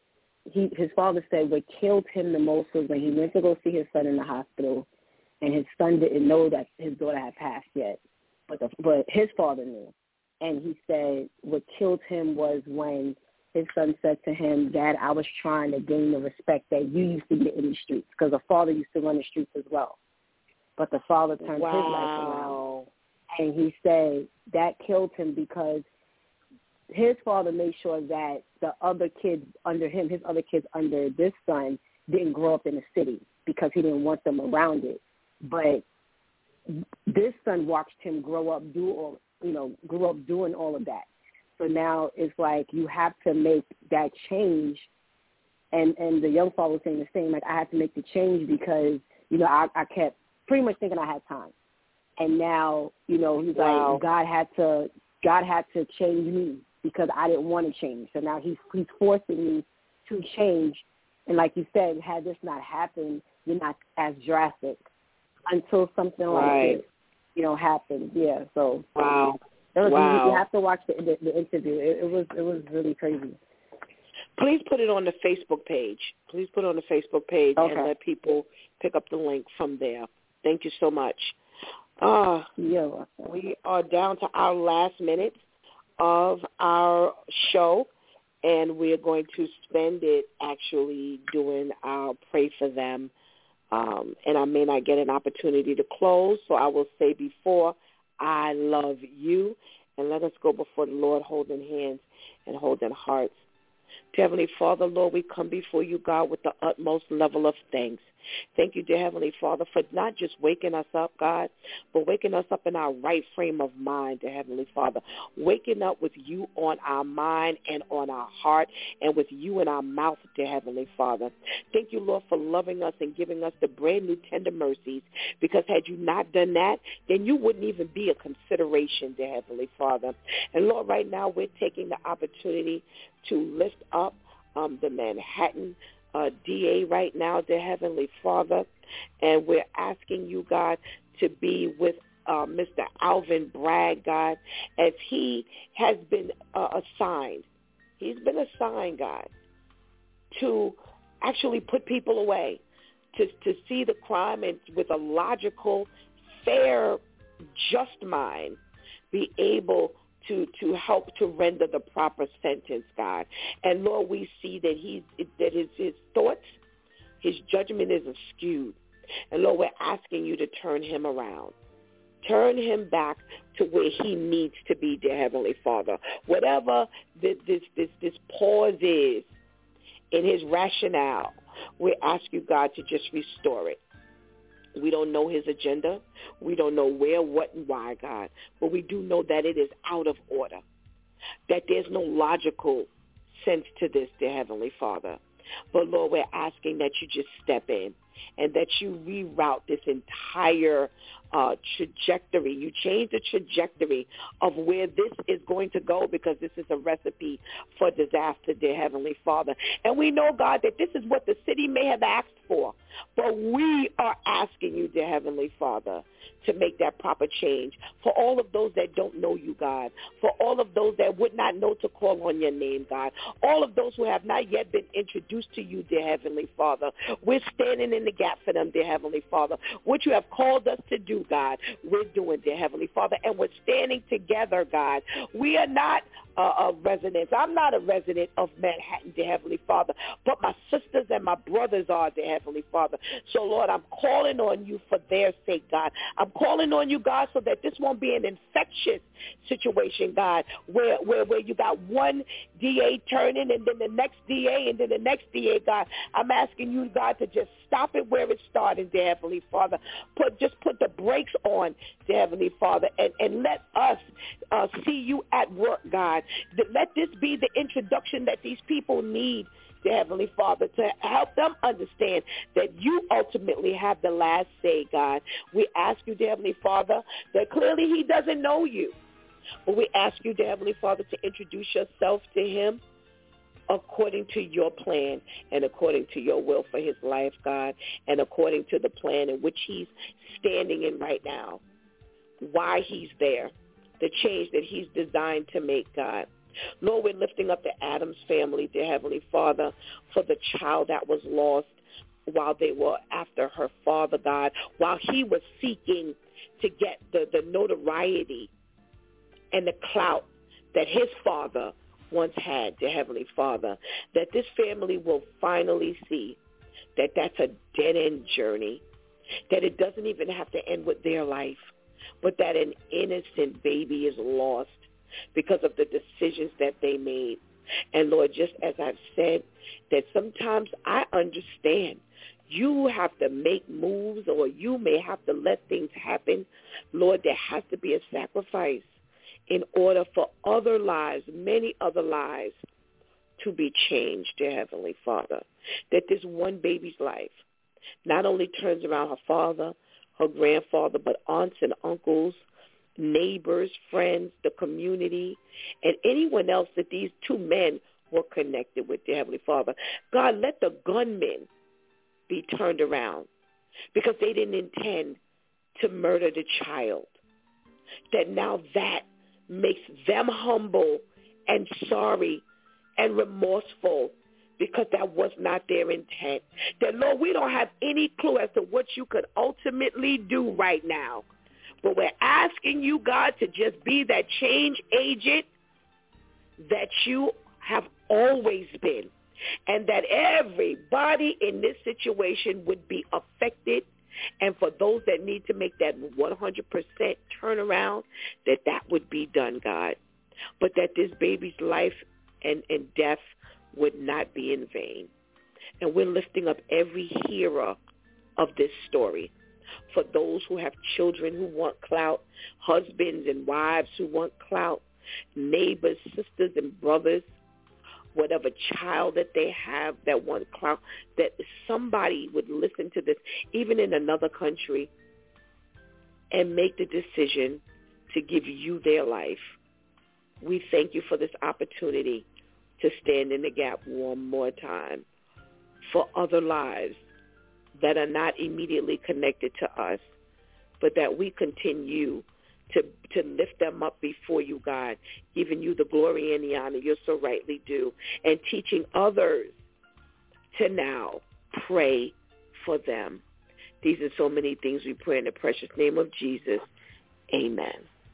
he his father said what killed him the most was when he went to go see his son in the hospital, and his son didn't know that his daughter had passed yet. But, the, but his father knew. And he said what killed him was when his son said to him, Dad, I was trying to gain the respect that you used to get in the streets, because the father used to run the streets as well. But the father turned wow. his life around. And he said that killed him because his father made sure that the other kids under him, his other kids under this son, didn't grow up in the city because he didn't want them around it. But this son watched him grow up, do all, you know, grew up doing all of that. So now it's like you have to make that change. And and the young father was saying the same, like I had to make the change because, you know, I, I kept pretty much thinking I had time. And now, you know, he's wow. like, God had to God had to change me because I didn't want to change. So now he's he's forcing me to change. And like you said, had this not happened, you're not as drastic until something like right. this, you know, happens. Yeah. So wow, it was, wow. You, you have to watch the the, the interview. It, it was it was really crazy. Please put it on the Facebook page. Please put it on the Facebook page okay. and let people pick up the link from there. Thank you so much. Uh, yeah, we are down to our last minute of our show, and we're going to spend it actually doing our Pray for Them. Um, and I may not get an opportunity to close, so I will say before, I love you. And let us go before the Lord holding hands and holding hearts. Dear Heavenly Father, Lord, we come before you, God, with the utmost level of thanks. Thank you, dear Heavenly Father, for not just waking us up, God, but waking us up in our right frame of mind, dear Heavenly Father, waking up with you on our mind and on our heart and with you in our mouth, dear Heavenly Father. Thank you, Lord, for loving us and giving us the brand new tender mercies, because had you not done that, then you wouldn't even be a consideration, dear Heavenly Father. And, Lord, right now we're taking the opportunity to lift up um, the Manhattan Uh, D A right now, dear Heavenly Father, and we're asking you, God, to be with uh, Mister Alvin Bragg, God, as he has been uh, assigned. He's been assigned, God, to actually put people away, to, to see the crime and with a logical, fair, just mind be able to to help to render the proper sentence, God. And Lord, we see that he that his his thoughts, his judgment is skewed. And Lord, we're asking you to turn him around. Turn him back to where he needs to be, dear Heavenly Father. Whatever this this this, this pause is in his rationale, we ask you, God, to just restore it. We don't know his agenda. We don't know where, what, and why, God. But we do know that it is out of order, that there's no logical sense to this, dear Heavenly Father. But, Lord, we're asking that you just step in and that you reroute this entire uh, trajectory. You change the trajectory of where this is going to go, because this is a recipe for disaster, dear Heavenly Father. And we know, God, that this is what the city may have asked for, but we are asking you, dear Heavenly Father, to make that proper change. For all of those that don't know you, God, for all of those that would not know to call on your name, God, all of those who have not yet been introduced to you, dear Heavenly Father, we're standing in the gap for them, dear Heavenly Father. What you have called us to do, God, we're doing, dear Heavenly Father, and we're standing together, God. We are not uh, residents. I'm not a resident of Manhattan, dear Heavenly Father, but my sisters and my brothers are, dear Heavenly Father. So, Lord, I'm calling on you for their sake, God. I'm calling on you, God, so that this won't be an infectious situation, God, where, where, where you got one D A turning and then the next D A and then the next D A, God. I'm asking you, God, to just stop it where it started, dear Heavenly Father. Put Just put the brakes on, dear Heavenly Father, and, and let us uh, see you at work, God. Let this be the introduction that these people need, dear Heavenly Father, to help them understand that you ultimately have the last say, God. We ask you, dear Heavenly Father, that clearly he doesn't know you. But we ask you, dear Heavenly Father, to introduce yourself to him according to your plan and according to your will for his life, God, and according to the plan in which he's standing in right now, why he's there, the change that he's designed to make, God. Lord, we're lifting up the Adams family, dear Heavenly Father, for the child that was lost while they were after her father, God, while he was seeking to get the, the notoriety and the clout that his father once had, dear Heavenly Father, that this family will finally see that that's a dead-end journey, that it doesn't even have to end with their life, but that an innocent baby is lost because of the decisions that they made. And, Lord, just as I've said, that sometimes I understand you have to make moves or you may have to let things happen. Lord, there has to be a sacrifice in order for other lives, many other lives, to be changed, dear Heavenly Father. That this one baby's life not only turns around her father, her grandfather, but aunts and uncles, neighbors, friends, the community, and anyone else that these two men were connected with, dear Heavenly Father. God, let the gunmen be turned around because they didn't intend to murder the child. That now that makes them humble and sorry and remorseful because that was not their intent. That, Lord, we don't have any clue as to what you could ultimately do right now. But we're asking you, God, to just be that change agent that you have always been, and that everybody in this situation would be affected, and for those that need to make that one hundred percent turnaround, that that would be done, God. But that this baby's life and, and death would not be in vain. And we're lifting up every hearer of this story. For those who have children who want clout, husbands and wives who want clout, neighbors, sisters and brothers, whatever child that they have that want clout, that somebody would listen to this, even in another country, and make the decision to give you their life. We thank you for this opportunity to stand in the gap one more time for other lives that are not immediately connected to us, but that we continue to to lift them up before you, God, giving you the glory and the honor you so rightly do, and teaching others to now pray for them. These are so many things we pray in the precious name of Jesus. Amen.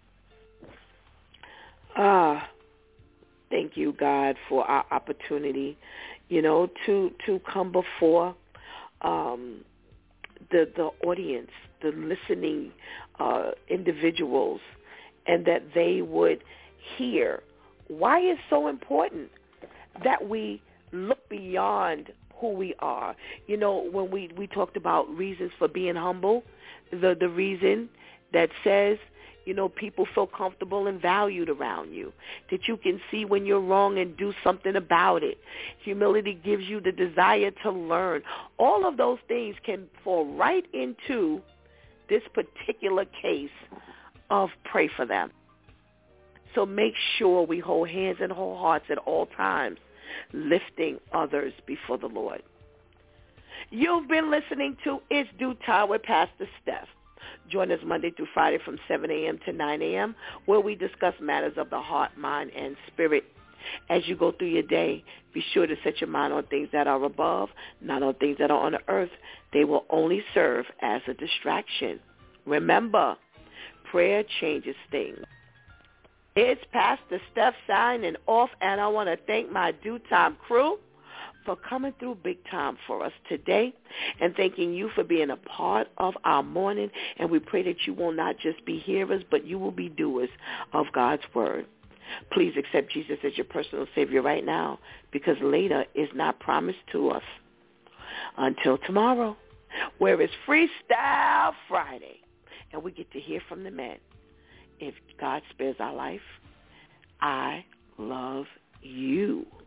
Ah, thank you, God, for our opportunity, you know, to, to come before Um, the the audience, the listening uh, individuals, and that they would hear why it's so important that we look beyond who we are. You know, when we, we talked about reasons for being humble, the, the reason that says, you know, people feel comfortable and valued around you, that you can see when you're wrong and do something about it. Humility gives you the desire to learn. All of those things can fall right into this particular case of pray for them. So make sure we hold hands and hold hearts at all times, lifting others before the Lord. You've been listening to It's Due Time with Pastor Steph. Join us Monday through Friday from seven a.m. to nine a.m. where we discuss matters of the heart, mind, and spirit. As you go through your day, be sure to set your mind on things that are above, not on things that are on the earth. They will only serve as a distraction. Remember, prayer changes things. It's Pastor Steph signing off, and I want to thank my Due Time crew for coming through big time for us today, and thanking you for being a part of our morning. And we pray that you will not just be hearers, but you will be doers of God's word. Please accept Jesus as your personal Savior right now, because later is not promised to us. Until tomorrow, where it's Freestyle Friday, and we get to hear from the men. If God spares our life, I love you.